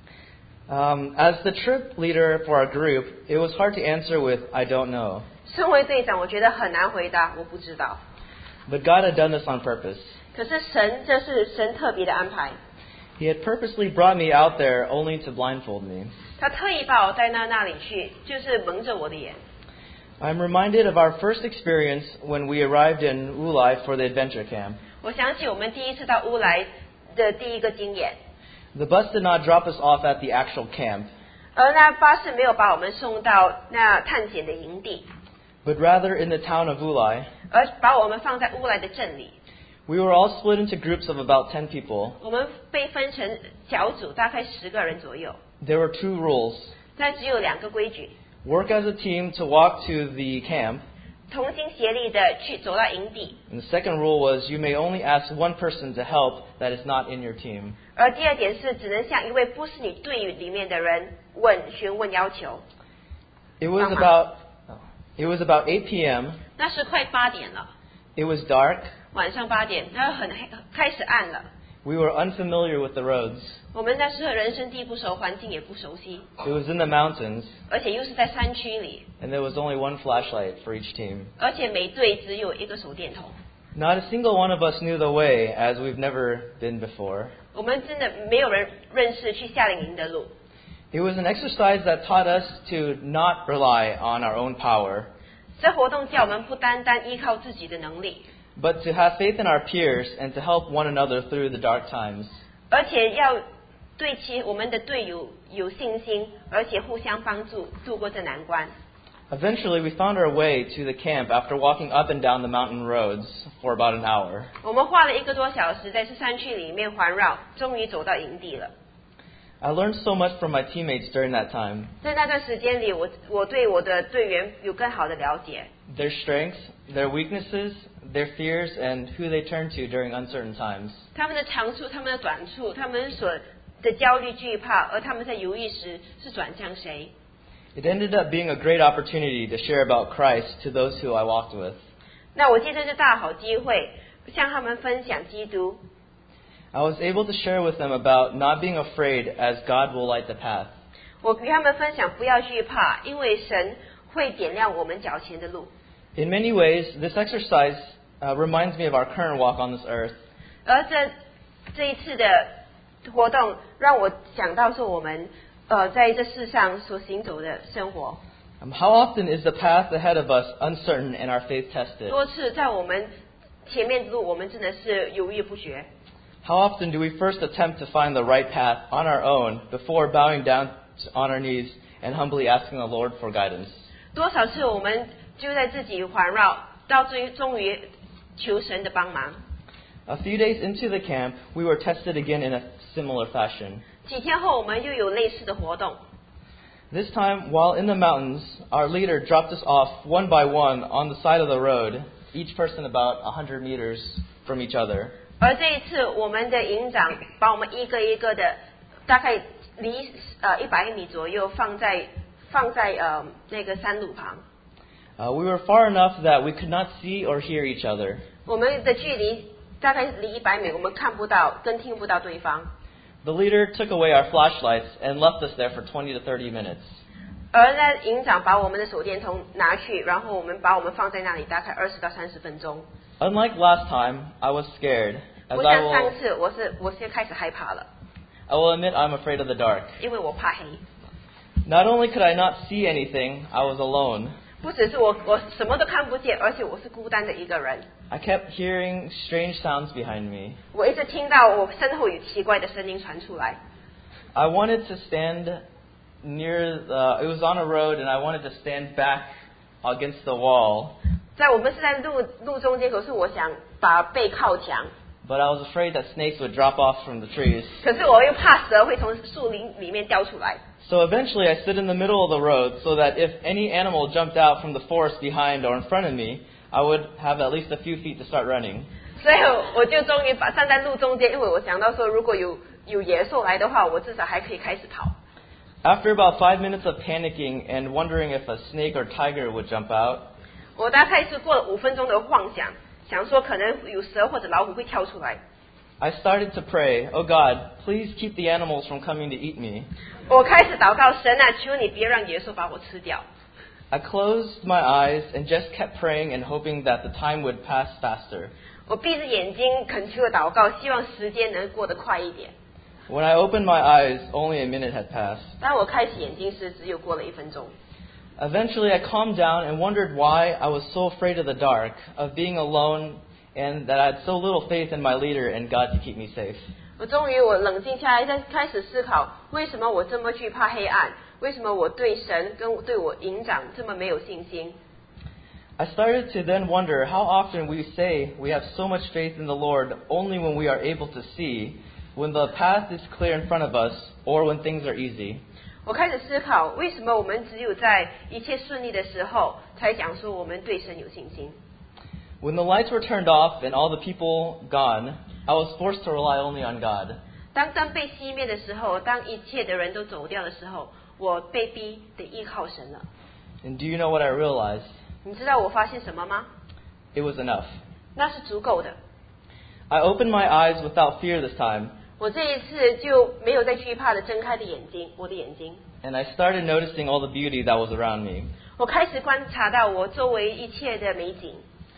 Um, as the trip leader for our group, it was hard to answer with "I don't know." 身为队长，我觉得很难回答，我不知道。 But God had done this on purpose. 可是神，这是神特别的安排。 He had purposely brought me out there only to blindfold me. 他特意把我带到那里去，就是蒙着我的眼。 I'm reminded of our first experience when we arrived in Wulai for the adventure camp. 我想起我们第一次到乌来的第一个经验。 The bus did not drop us off at the actual camp, 而那巴士没有把我们送到那探险的营地， but rather in the town of Wulai. 而把我们放在乌来的镇里。 We were all split into groups of about ten people. 我们被分成小组，大概十个人左右。 There were two rules. 但只有两个规矩： Work as a team to walk to the camp. 同心协力的去走到营地。 And the second rule was you may only ask one person to help that is not in your team. 而第二点是，只能向一位不是你队伍里面的人问、询问、要求。 It was about it was about eight p.m. 那是快八点了， It was dark. 晚上八点，然后很黑，开始暗了。 We were unfamiliar with the roads. 我们那时候人生地不熟，环境也不熟悉， It was in the mountains, 而且又是在山区里， and there was only one flashlight for each team. 而且每队只有一个手电筒。 Not a single one of us knew the way, as we've never been before. 我们真的没有人认识去夏令营的路。 It was an exercise that taught us to not rely on our own power, 这活动叫我们不单单依靠自己的能力， but to have faith in our peers and to help one another through the dark times. 而且要对其我们的队友有信心，而且互相帮助度过这难关。 Eventually, we found our way to the camp after walking up and down the mountain roads for about an hour. 我们花了一个多小时在这山区里面环绕，终于走到营地了。 I learned so much from my teammates during that time. 在那段时间里，我我对我的队员有更好的了解， Their strengths, their weaknesses, their fears, and who they turn to during uncertain times. 他们的长处、他们的短处、他们所的焦虑、惧怕，而他们在犹豫时是转向谁。 It ended up being a great opportunity to share about Christ to those who I walked with. 那我借这个大好机会，向他们分享基督。 I was able to share with them about not being afraid as God will light the path. 我与他们分享不要惧怕，因为神会点亮我们脚前的路。 In many ways, this exercise uh, reminds me of our current walk on this earth. 而这这一次的活动让我想到说，我们呃在这世上所行走的生活， Um, how often is the path ahead of us uncertain and our faith tested? 多次在我们前面的路，我们真的是犹豫不决。 How often do we first attempt to find the right path on our own before bowing down on our knees and humbly asking the Lord for guidance? 多少次我们就在自己环绕，到最终于求神的帮忙。 A few days into the camp, we were tested again in a similar fashion. 几天后，我们又有类似的活动。 This time, while in the mountains, our leader dropped us off one by one on the side of the road, each person about one hundred meters from each other. 而这一次，我们的营长把我们一个一个的，大概离呃一百米左右放在放在呃那个山路旁。 Uh, we were far enough that we could not see or hear each other. 我们的距离大概离一百米，我们看不到，跟听不到对方。 The leader took away our flashlights and left us there for twenty to thirty minutes. 而呢，营长把我们的手电筒拿去，然后我们把我们放在那里，大概二十到三十分钟。 Unlike last time, I was scared, as 不 I 像上 will, 次，我是我是开始害怕了， I will admit I'm afraid of the dark. 因为我怕黑。 Not only could I not see anything, I was alone. 不只是我我什么都看不见，而且我是孤单的一个人。 I kept hearing strange sounds behind me. 我一直听到我身后有奇怪的声音传出来。 I wanted to stand near the, it was on a road and I wanted to stand back against the wall. 在我们是在路路中间，可是我想把背靠墙， But I was afraid that snakes would drop off from the trees. 可是我又怕蛇会从树林里面掉出来。 So eventually I stood in the middle of the road so that if any animal jumped out from the forest behind or in front of me, I would have at least a few feet to start running. 所以我就终于把站在路中间，因为我想到说，如果有有野兽来的话，我至少还可以开始跑。 After about five minutes of panicking and wondering if a snake or tiger would jump out, 我大概是过了五分钟的妄想，想说可能有蛇或者老虎会跳出来。 I started to pray, "Oh God, please keep the animals from coming to eat me." 我开始祷告，神啊，求你别让野兽把我吃掉。 I closed my eyes and just kept praying and hoping that the time would pass faster. 我闭着眼睛恳求的祷告，希望时间能过得快一点。 When I opened my eyes, only a minute had passed. 当我开始眼睛时，只有过了一分钟。 Eventually, I calmed down and wondered why I was so afraid of the dark, of being alone, and that I had so little faith in my leader and God to keep me safe. 我终于我冷静下来，再开始思考，为什么我这么惧怕黑暗？为什么我对神跟对我营长这么没有信心？ I started to then wonder how often we say we have so much faith in the Lord only when we are able to see, when the path is clear in front of us, or when things are easy. 我开始思考，为什么我们只有在一切顺利的时候，才讲说我们对神有信心？ When the lights were turned off and all the people gone, I was forced to rely only on God. 当灯被熄灭的时候，当一切的人都走掉的时候，我被逼得依靠神了。 And do you know what I realized? 你知道我发现什么吗？ It was enough. 那是足够的。 I opened my eyes without fear this time, 我这一次就没有再惧怕的睁开的眼睛，我的眼睛。 and I started noticing all the beauty that was around me. 我开始观察到我周围一切的美景。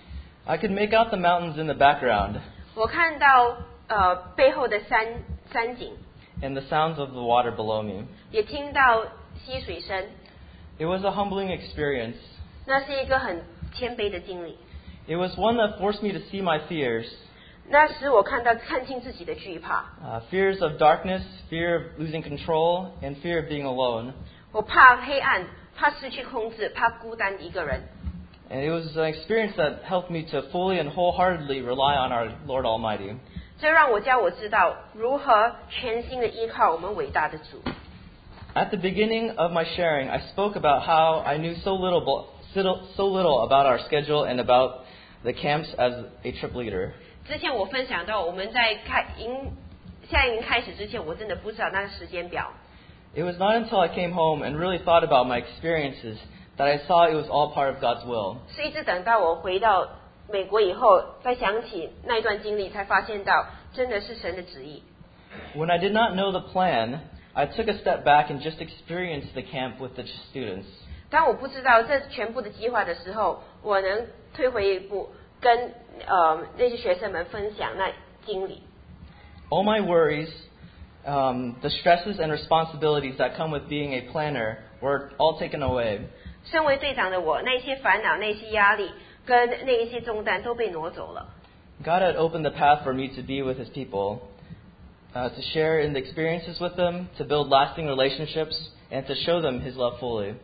I could make out the mountains in the background 我看到呃背后的山山景， and the sounds of the water below me. 也听到溪水声。 It was a humbling experience. 那是一个很谦卑的经历。 It was one that forced me to see my fears, 那时我看到看清自己的惧怕， uh, fears of darkness, fear of losing control, and fear of being alone. 我怕黑暗，怕失去控制，怕孤单一个人。 And it was an experience that helped me to fully and wholeheartedly rely on our Lord Almighty. 这让我教我知道如何全心的依靠我们伟大的主。 At the beginning of my sharing, I spoke about how I knew so little, so little about our schedule and about the camps as a trip leader. 之前我分享到，我们在开营夏令营开始之前，我真的不知道那个时间表。 It was not until I came home and really thought about my experiences that I saw it was all part of God's will. 是一直等到我回到美国以后，再想起那一段经历，才发现到真的是神的旨意。 When I did not know the plan, I took a step back and just experienced the camp with the students. 当我不知道这全部的计划的时候，我能退回一步，跟呃那些学生们分享那经历。 All my worries, um, the stresses and responsibilities that come with being a planner were all taken away. 身为队长的我，那些烦恼、那些压力跟那一些重担都被挪走了。 God had opened the path for me to be with His people, uh, to share in the experiences with them, to build lasting relationships, and to show them His love fully.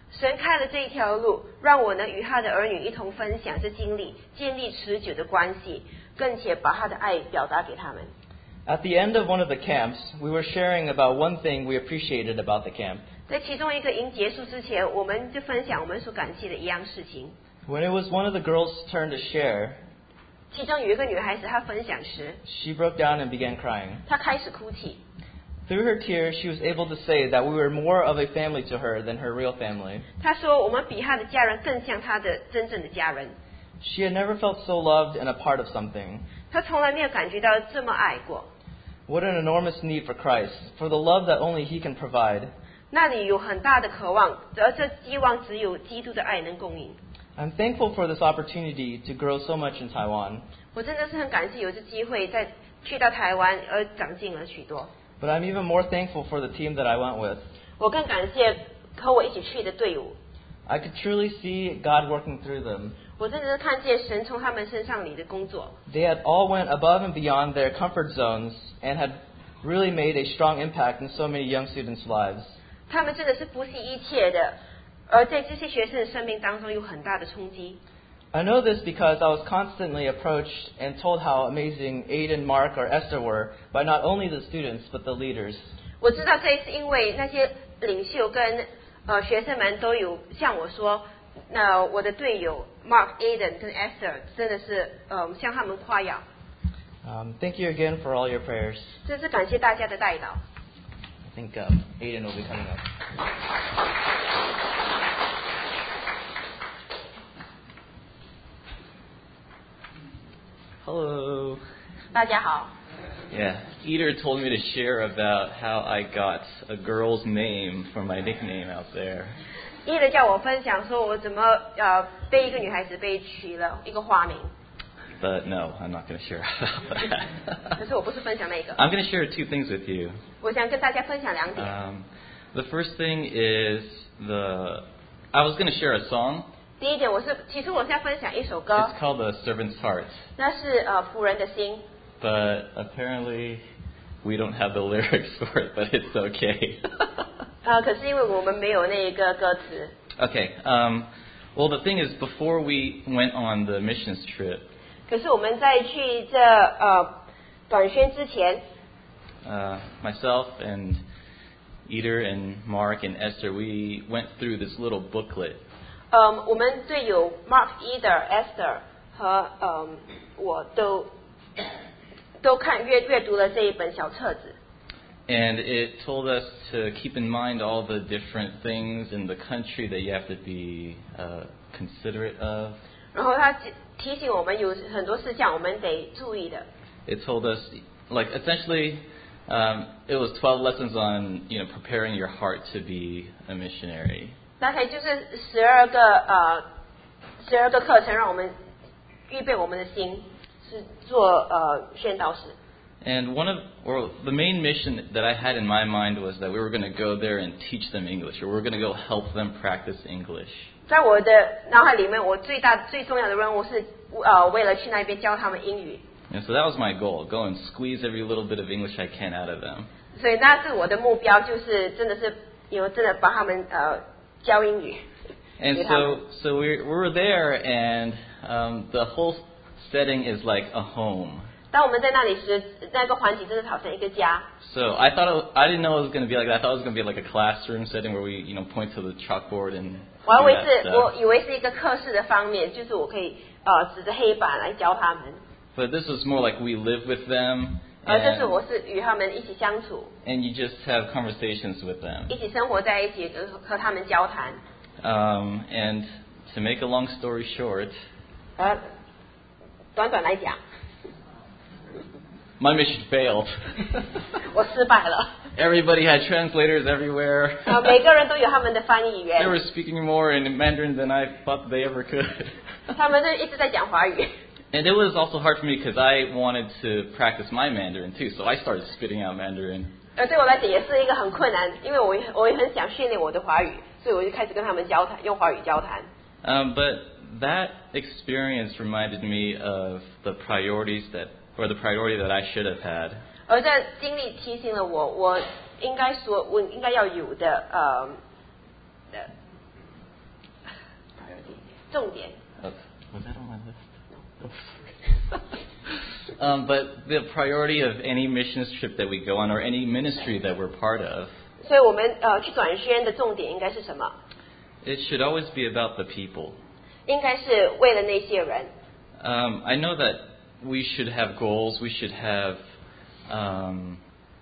神开了这一条路，让我能与他的儿女一同分享这经历，建立持久的关系，更且把他的爱表达给他们。 At the end of one of the camps, we were sharing about one thing we appreciated about the camp. 在其中一个营结束之前，我们就分享我们所感谢的一样事情。 When it was one of the girls' turn to share, 其中有一个女孩子，她分享时， she broke down and began crying. 她开始哭泣。 Through her tears, she was able to say that we were more of a family to her than her real family. 她说，我们比她的家人更像她的真正的家人。 She had never felt so loved and a part of something. 她从来没有感觉到这么爱过。 What an enormous need for Christ, for the love that only He can provide. 那里有很大的渴望，而这希望只有基督的爱能供应。 I'm thankful for this opportunity to grow so much in Taiwan. 我真的是很感谢有这机会在去到台湾而长进了许多。 But I'm even more thankful for the team that I went with. 我更感谢和我一起去的队伍。 I could truly see God working through them. 我真的是看见神从他们身上里的工作。 They had all went above and beyond their comfort zones and had really made a strong impact in so many young students' lives. 他们真的是不惜一切的，而在这些学生的生命当中有很大的冲击。 I know this because I was constantly approached and told how amazing Aiden, Mark, or Esther were by not only the students but the leaders. 我知道这是因为那些领袖跟呃学生们都有向我说，那我的队友 Mark, Aiden 跟 Esther 真的是呃向他们夸耀。 Um, thank you again for all your prayers. 真是感谢大家的带导。 I think um, Aiden will be coming up. Hello. 大家好。 Yeah, Eater told me to share about how I got a girl's name for my nickname out there. 伊德叫我分享说我怎么呃被一个女孩子被取了一个花名。 But no, I'm not going to share about that. 可是我不是分享那个。 I'm going to share two things with you. 我想跟大家分享两点。 Um, the first thing is the. I was going to share a song. 第一点，我是其实我是要分享一首歌， It's called The Servant's Heart. 那是呃仆人的心。 But apparently, we don't have the lyrics for it, but it's okay. 呃，可是因为我们没有那个歌词。 Okay. Um, well, the thing is, before we went on the missions trip, 可是我们在去这呃短宣之前， uh, myself and Eater and Mark and Esther, we went through this little booklet. 呃，我们队友 Mark, Eder, Esther 和呃我都都看阅阅读了这一本小册子。 And it told us to keep in mind all the different things in the country that you have to be uh, considerate of. 然后他提醒我们有很多事项我们得注意的。 It told us, like, essentially, um, it was twelve lessons on, you know, preparing your heart to be a missionary. 大概就是十二个呃十二个课程，让我们预备我们的心是做呃宣导士。 And one of, or the main mission that I had in my mind was that we were going to go there and teach them English, or we were going to go help them practice English. 在我的脑海里面，我最大最重要的任务是呃为了去那边教他们英语。 And so that was my goal, go and squeeze every little bit of English I can out of them. 所以那是我的目标，就是真的是有真的把他们呃教英语。 And so, so we we were there, and um, the whole setting is like a home. 当我们在那里时，那个环境真的好像一个家。 So I thought it, I didn't know it was going to be like that. I thought it was going to be like a classroom setting where we, you know, point to the chalkboard and 我还以 do 为 that 是，我 stuff. 以为是一个课室的方面，就是我可以呃指着黑板来教他们。 But this was more like we live with them, 而这是 and, 我是与他们一起相处， and you just have conversations with them. 一起生活在一起，和和他们交谈。 Um, and to make a long story short, 呃，短短来讲， my mission failed. 我失败了。 Everybody had translators everywhere. 呃，每个人都有他们的翻译 They 员， were speaking more in Mandarin than I thought they ever could. 他们就一直在讲华语。 And it was also hard for me because I wanted to practice my Mandarin too, so I started spitting out Mandarin. 呃，对我来讲也是一个很困难，因为我也我也很想训练我的华语，所以我就开始跟他们交谈，用华语交谈。 Um, but that experience reminded me of the priorities that, or the priority that I should have had. 而这经历提醒了我，我应该所我应该要有的呃的重点。 Oh, was that on my list? Oh, sorry. um, but the priority of any missions trip that we go on or any ministry that we're part of, 所以我们呃去短宣的重点应该是什么？ it should always be about the people. 应该是为了那些人。 Um, I know that we should have goals. We should have um,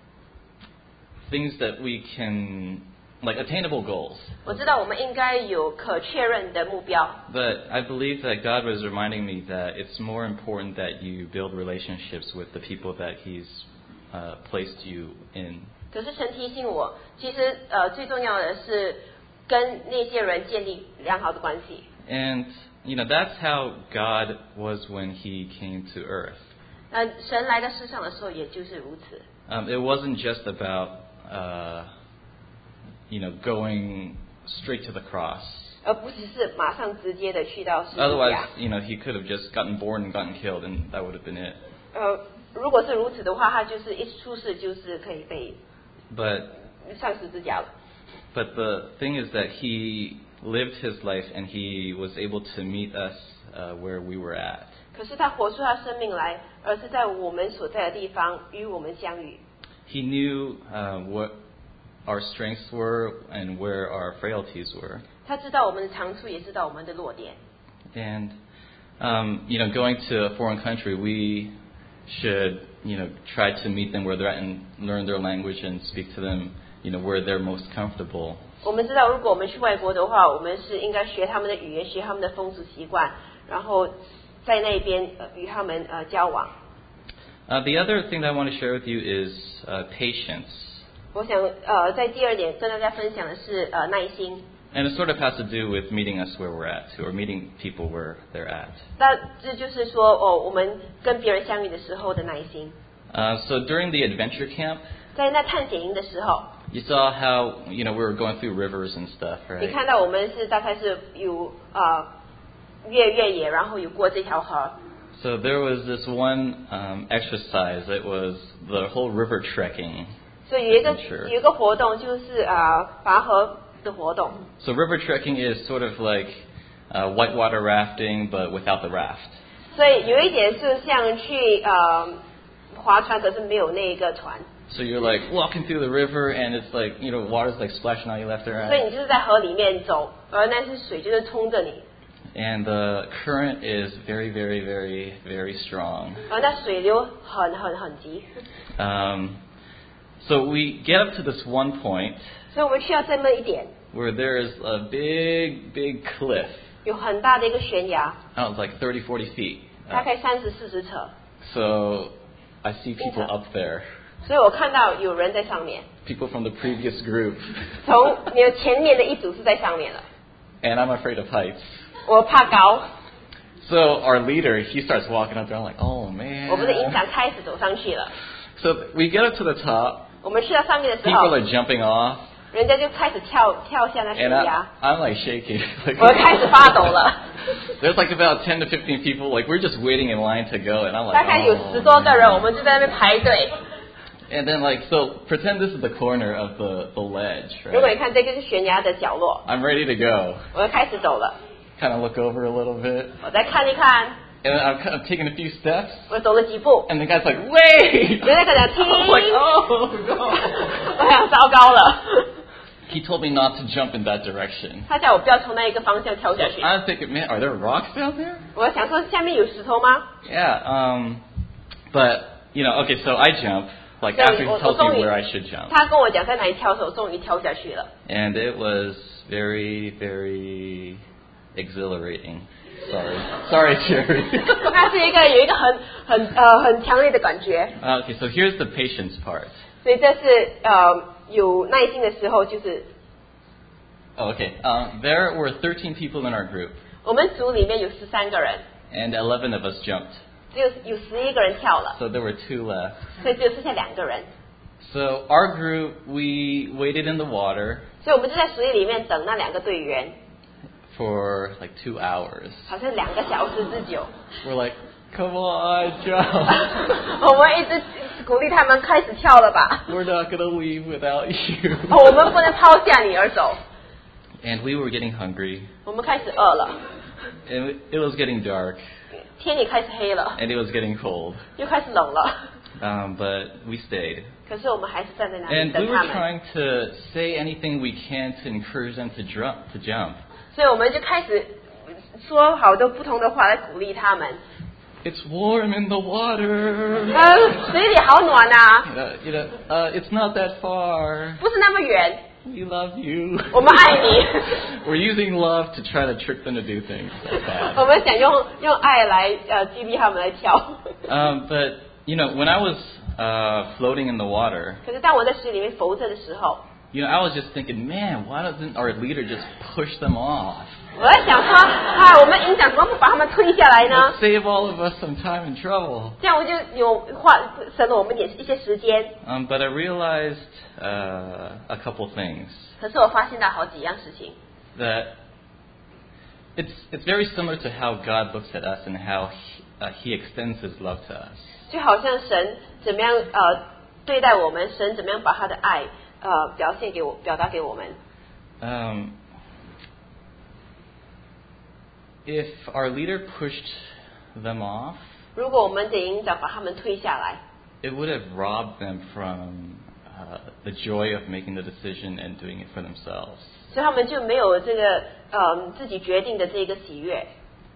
things that we can, like attainable goals. 我知道我们应该有可确认的目标， But I believe that God was reminding me that it's more important that you build relationships with the people that He's uh, placed you in. 可是神提醒我，其实呃最重要的是跟那些人建立良好的关系。 And, you know, that's how God was when He came to earth. 呃，神来到世上的时候也就是如此。 Um, it wasn't just about, uh, you know, going straight to the cross. 而不只是马上直接的去到十字架。 Otherwise, you know, He could have just gotten born and gotten killed, and that would have been it. 呃，如果是如此的话，他就是一出世就是可以被 But 上十字架了。 but the thing is that He lived His life, and He was able to meet us uh, where we were at. 可是他活出他生命来，而是在我们所在的地方与我们相遇。 He knew uh, what our strengths were and where our frailties were. 他知道我们的长处，也知道我们的弱点。 And, um, you know, going to a foreign country, we should, you know, try to meet them where they're at and learn their language and speak to them, you know, where they're most comfortable. 我们知道，如果我们去外国的话，我们是应该学他们的语言，学他们的风俗习惯，然后在那边呃与他们呃交往。 Uh, the other thing that I want to share with you is uh, patience. 我想呃在第二点跟大家分享的是呃耐心。 And it sort of has to do with meeting us where we're at, too, or meeting people where they're at. 那这就是说哦，我们跟别人相遇的时候的耐心。 Uh, so during the adventure camp, 在那探险营的时候， you saw how, you know, we were going through rivers and stuff, 你 right? 看到我们是大概是有呃越越野，然后有过这条河。 So there was this one um, exercise. It was the whole river trekking. 所以有一个 Sure. 有一个活动就是啊、呃、拔河的活动。 So river trekking is sort of like uh, whitewater rafting, but without the raft. 所以有一点是像去呃划船，可是没有那个船。 So you're like walking through the river, and it's like, you know, water's like splashing on you left and 所以 right. 你就是在河里面走，而那些水就是冲着你， And the current is very, very, very, very strong. 而那水流很很很急。 Um, so we get up to this one point 所以我们去到这么一点， where there is a big, big cliff. 有很大的一个悬崖， I was like thirty, forty feet. 大 Uh, 概三十四十尺。 so I see people up there, 所以我看到有人在上面， people from the previous group, 从你的前面的一组是在上面了。 and I'm afraid of heights. 我怕高， So our leader, he starts walking up there. I'm like, oh 我们的营 man. 长开始走上去了。 So we get up to the top. 我们去到上面的时 People 候， are jumping off, 人家就开始跳跳下那 and 悬 I, 崖， I'm like shaking. Like, 我开始发抖了。 there's like about ten to fifteen people. Like we're just waiting in line to go, and I'm 大 like, 概有 oh, 十多个人，我 man. 们就在那边排队。 And then like, so pretend this is the corner of the, the ledge, 如果你 right? 看这个是悬崖的角落， I'm ready to go. 我就开始走了。 Kind of look over a little bit, 我再看一看， and then I'm kind of taking a few steps, 我走了几步， and the guy's like, wait! 人家可能听， I'm like, oh no! 我想糟糕了。 He told me not to jump in that direction. 他叫我不要从那一个方向跳 So 下去。 I'm thinking, man, are there rocks down there? 我想说下面有石头吗？ Yeah, um, but, you know, okay, so I jump, like So, after he 我- tells 我终 me 于- where I should jump. 他跟我讲在哪里跳的时候，我终于跳下去了。 And it was very, very exhilarating. Sorry. Sorry, Jerry. 它是一个有一个很很呃很强烈的感觉， Okay, so here's the patience part. 所以这是呃有耐心的时候，就是 Oh, okay. Um, there were thirteen people in our group, 我们组里面有十三个人， and eleven of us jumped. 只有有十一个人跳了， So there were two left. 所以只有剩下两个人。 So our group, we waited in the water 所以我们就在水里面等那两个队员， for like two hours. 好像两个小时之久。 We're like, come on, jump. 我们一直鼓励他们开始跳了吧， We're not going to leave without you. 我们不能抛下你而走。 And we were getting hungry. 我们开始饿了， And it was getting dark. 天也开始黑了， And it was getting cold. 又开始冷了。 Um, but we stayed. 可是我们还是站在那里 And 等 we 他 were 们， trying to say anything we can to encourage them to jump. To jump. 所以我们就开始说好多不同的话来鼓励他们。 It's warm in the water. 呃，水里好暖啊， You know, you know, uh, it's not that far. 不是那么远， We love you. 我们爱你。 We're using love to try to trick them to do things like 我 that. 们想用用爱来呃激励他们来跳。 Um, but you know, when I was uh, floating in the water, 可是当我在水里面浮着的时候， you know, I was just thinking, man, why doesn't our leader just push them off? 我在想说，啊，我们营长怎么不把他们推下来呢 Let's？ save all of us some time and trouble. 这样我就有花省了我们点一些时间。 Um, but I realized uh, a couple things. 可是我发现到好几样事情， That it's it's very similar to how God looks at us and how he, uh, he extends His love to us. 就好像神怎么样呃对待我们，神怎么样把他的爱呃表现给我，表达给我们。 Um, if our leader pushed them off, 如果我们的营长把他们推下来， it would have robbed them from uh, the joy of making the decision and doing it for themselves. 所以他们就没有这个呃自己决定的这个喜悦，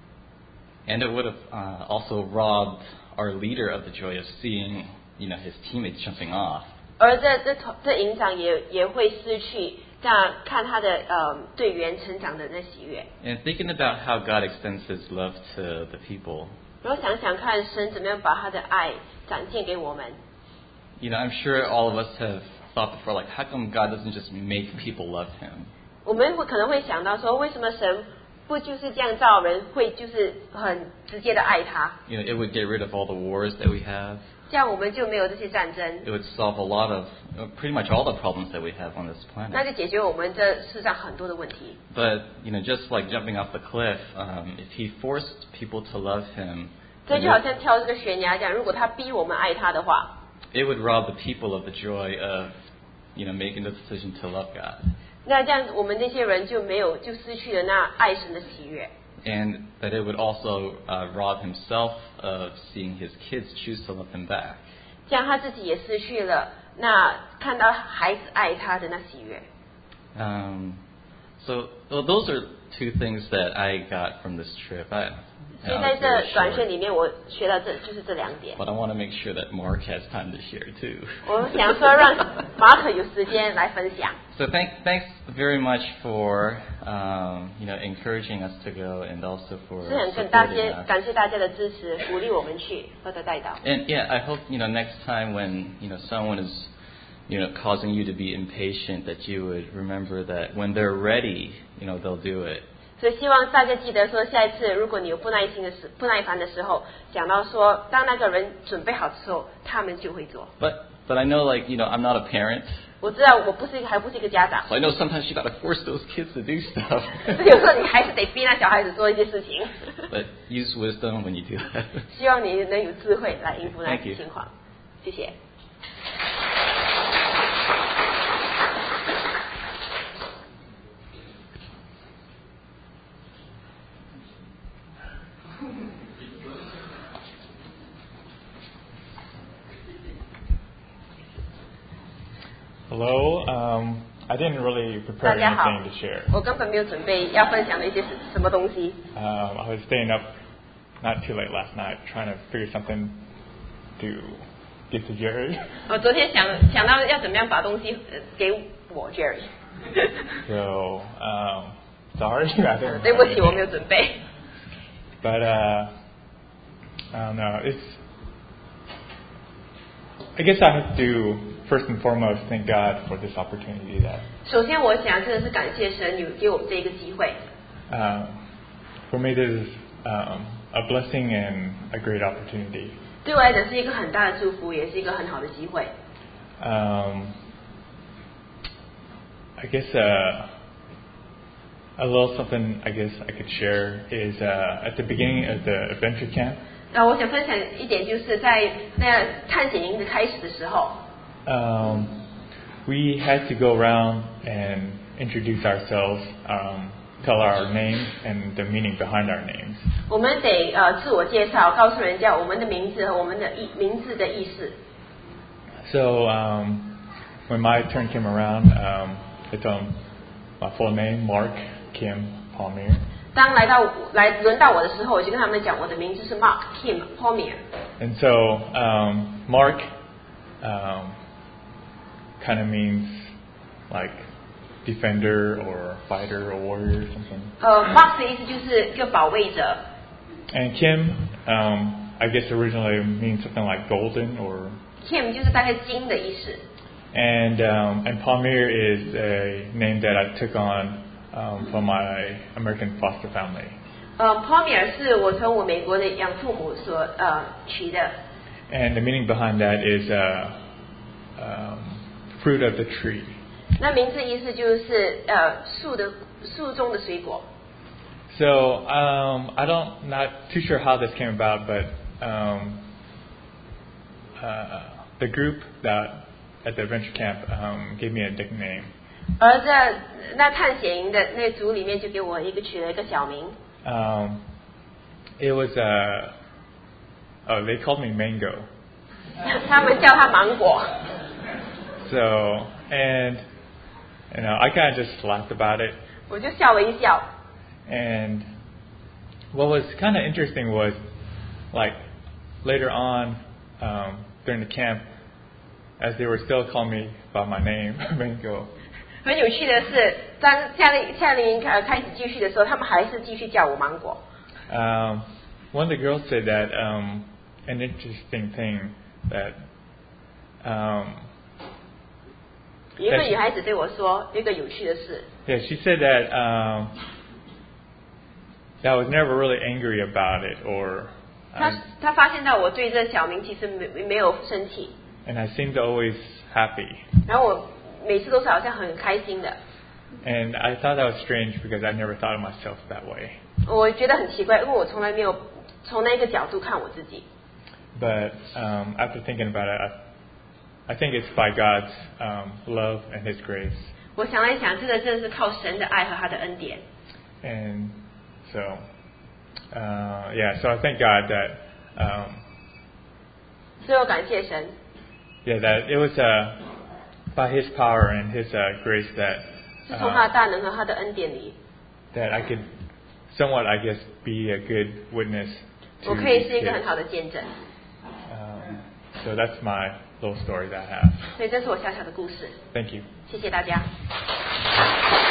And it would have uh, also robbed our leader of the joy of seeing, you know, his teammates jumping off. 而这这这营长也也会失去这样看他的呃队员成长的那喜悦。 And thinking about how God extends His love to the people, 然后想想看，神怎么样把他的爱展现给我们。 you know, I'm sure all of us have thought before, like, how come God doesn't just make people love Him? 我们会可能会想到说，为什么神不就是这样造人，会就是很直接的爱他？ You know, it would get rid of all the wars that we have. 这样我们就没有这些战争 It，would solve a lot of, uh, pretty much all the problems that we have on this 那 planet. 就解决我们这世上很多的问题。 But, you know, just like jumping off the cliff, um, if He forced people to love Him, 这 then 就好像跳这个悬崖这样，如果他逼我们爱他的话， it would rob the people of the joy of, you know, making the decision to love God. 那这样我们那些人就没有就失去了那爱神的喜悦。 And that it would also uh, rob Himself of seeing His kids choose to love Him back. 这样他自己也失去了那看到孩子爱他的那喜悦。 Um, so well, those are two things that I got from this trip. I, 所以 I 在 was 这 very 短训 short, 里面，我学到这就是这两点。 but I want to make sure that Mark has time to share too. 我想说让马可有时间来分享。 So thank, thanks very much for um, you know encouraging us to go and also for 是很跟大 supporting 家 us. 感谢大家的支持，鼓励我们去或者带导。 And yeah, I hope you know next time when you know someone is you know causing you to be impatient, that you would remember that when they're ready, you know they'll do it. 所以希望大家记得说，下一次如果你有不耐心的时、不耐烦的时候，讲到说，当那个人准备好的时候，他们就会做。 But but I know like you know I'm not a parent. 我知道我不是一个，还不是一个家长， So I know sometimes you got to force those kids to do stuff. 所以有时候你还是得逼那小孩子做一些事情。 But use wisdom when you do that. 希望你能有智慧来应付那 Thank 些 you. 情况。谢谢。 Hello. Um, I didn't really 大 prepare 家好 anything to share.， 我根本没有准备要分享的一些什么东西。 Um, I was staying up not too late last night trying to figure something to give to Jerry. 我昨天想想到要怎么样把东西呃给我 Jerry， So um, sorry, I didn't. 对不起，我没有准备。 But uh, I don't know. It's. I guess I have to first and foremost thank God for this opportunity that 首先，我想真的是感谢神有给我们这一个机会。 um, for me this is um, a blessing and a great opportunity. 对我来讲是一个很大的祝福，也是一个很好的机会。 Um, I guess uh, a little something I guess I could share is uh, at the beginning of the adventure camp. 那我想分享一点，就是在那探险营的开始的时候， Um, we had to go around and introduce ourselves um, tell our names and the meaning behind our names. 我们得呃自我介绍，告诉人家我们的名字和我们的意名字的意思。 So um, when my turn came around, um, I told him my full name, Mark Kim Palmier. 当来到来轮到我的时候，我就跟他们讲我的名字是 Mark Kim Palmier。 And so um, Mark um, kind of means like defender or fighter or warrior or something. 呃 ，Mark 的意思就是一个保卫者。 And Kim, um, I guess originally means something like golden or. Kim 就是大概金的意思。 And um, and Palmier is a name that I took on um, from my American foster family. 呃 ，Palmier 是我从我美国的养父母所呃取的。 And the meaning behind that is uh, um, fruit of the tree. 那名字意思就是呃树的树中的水果。 So um, I don't not too sure how this came about, but um, uh, the group that at the adventure camp um, gave me a nickname. 而在那探险营的那组里面，就给我一个取了一个小名。 Um, it was uh, oh they called me Mango. 他们叫它芒果。 So and you know I kind of just laughed about it. 我就笑了一笑。 And what was kind of interesting was, like, later on um, during the camp, as they were still calling me by my name, Mango. 很有趣的是，当夏令夏令营开开始继续的时候，他们还是继续叫我芒果。 Um, one of the girls said that um, an interesting thing that. Um, 有一个女孩子对我说，有一个有趣的事。 Yeah, she said that. Um, that I was never really angry about it, or. 她她发现到我对这小名其实没没有生气。 And I seemed always happy. 然后我每次都是好像很开心的。 And I thought that was strange because I never thought of myself that way. 我觉得很奇怪，因为我从来没有从那个角度看我自己。 But um, after thinking about it, I, I think it's by God's um, love and His grace. 我想来想，这个真的是靠神的爱和他的恩典。 And so, uh, yeah, so I thank God that, um, 所以我感谢神， yeah, that it was uh, by His power and His uh, grace that 是从他 uh, 的大能和他的恩典里， that I could somewhat, I guess, be a good witness 我 to 可以 these 是一个 kids. 很好的见证。 Um, so that's my little story that I have. 所以这是我小小的故事， Thank you. 谢谢大家。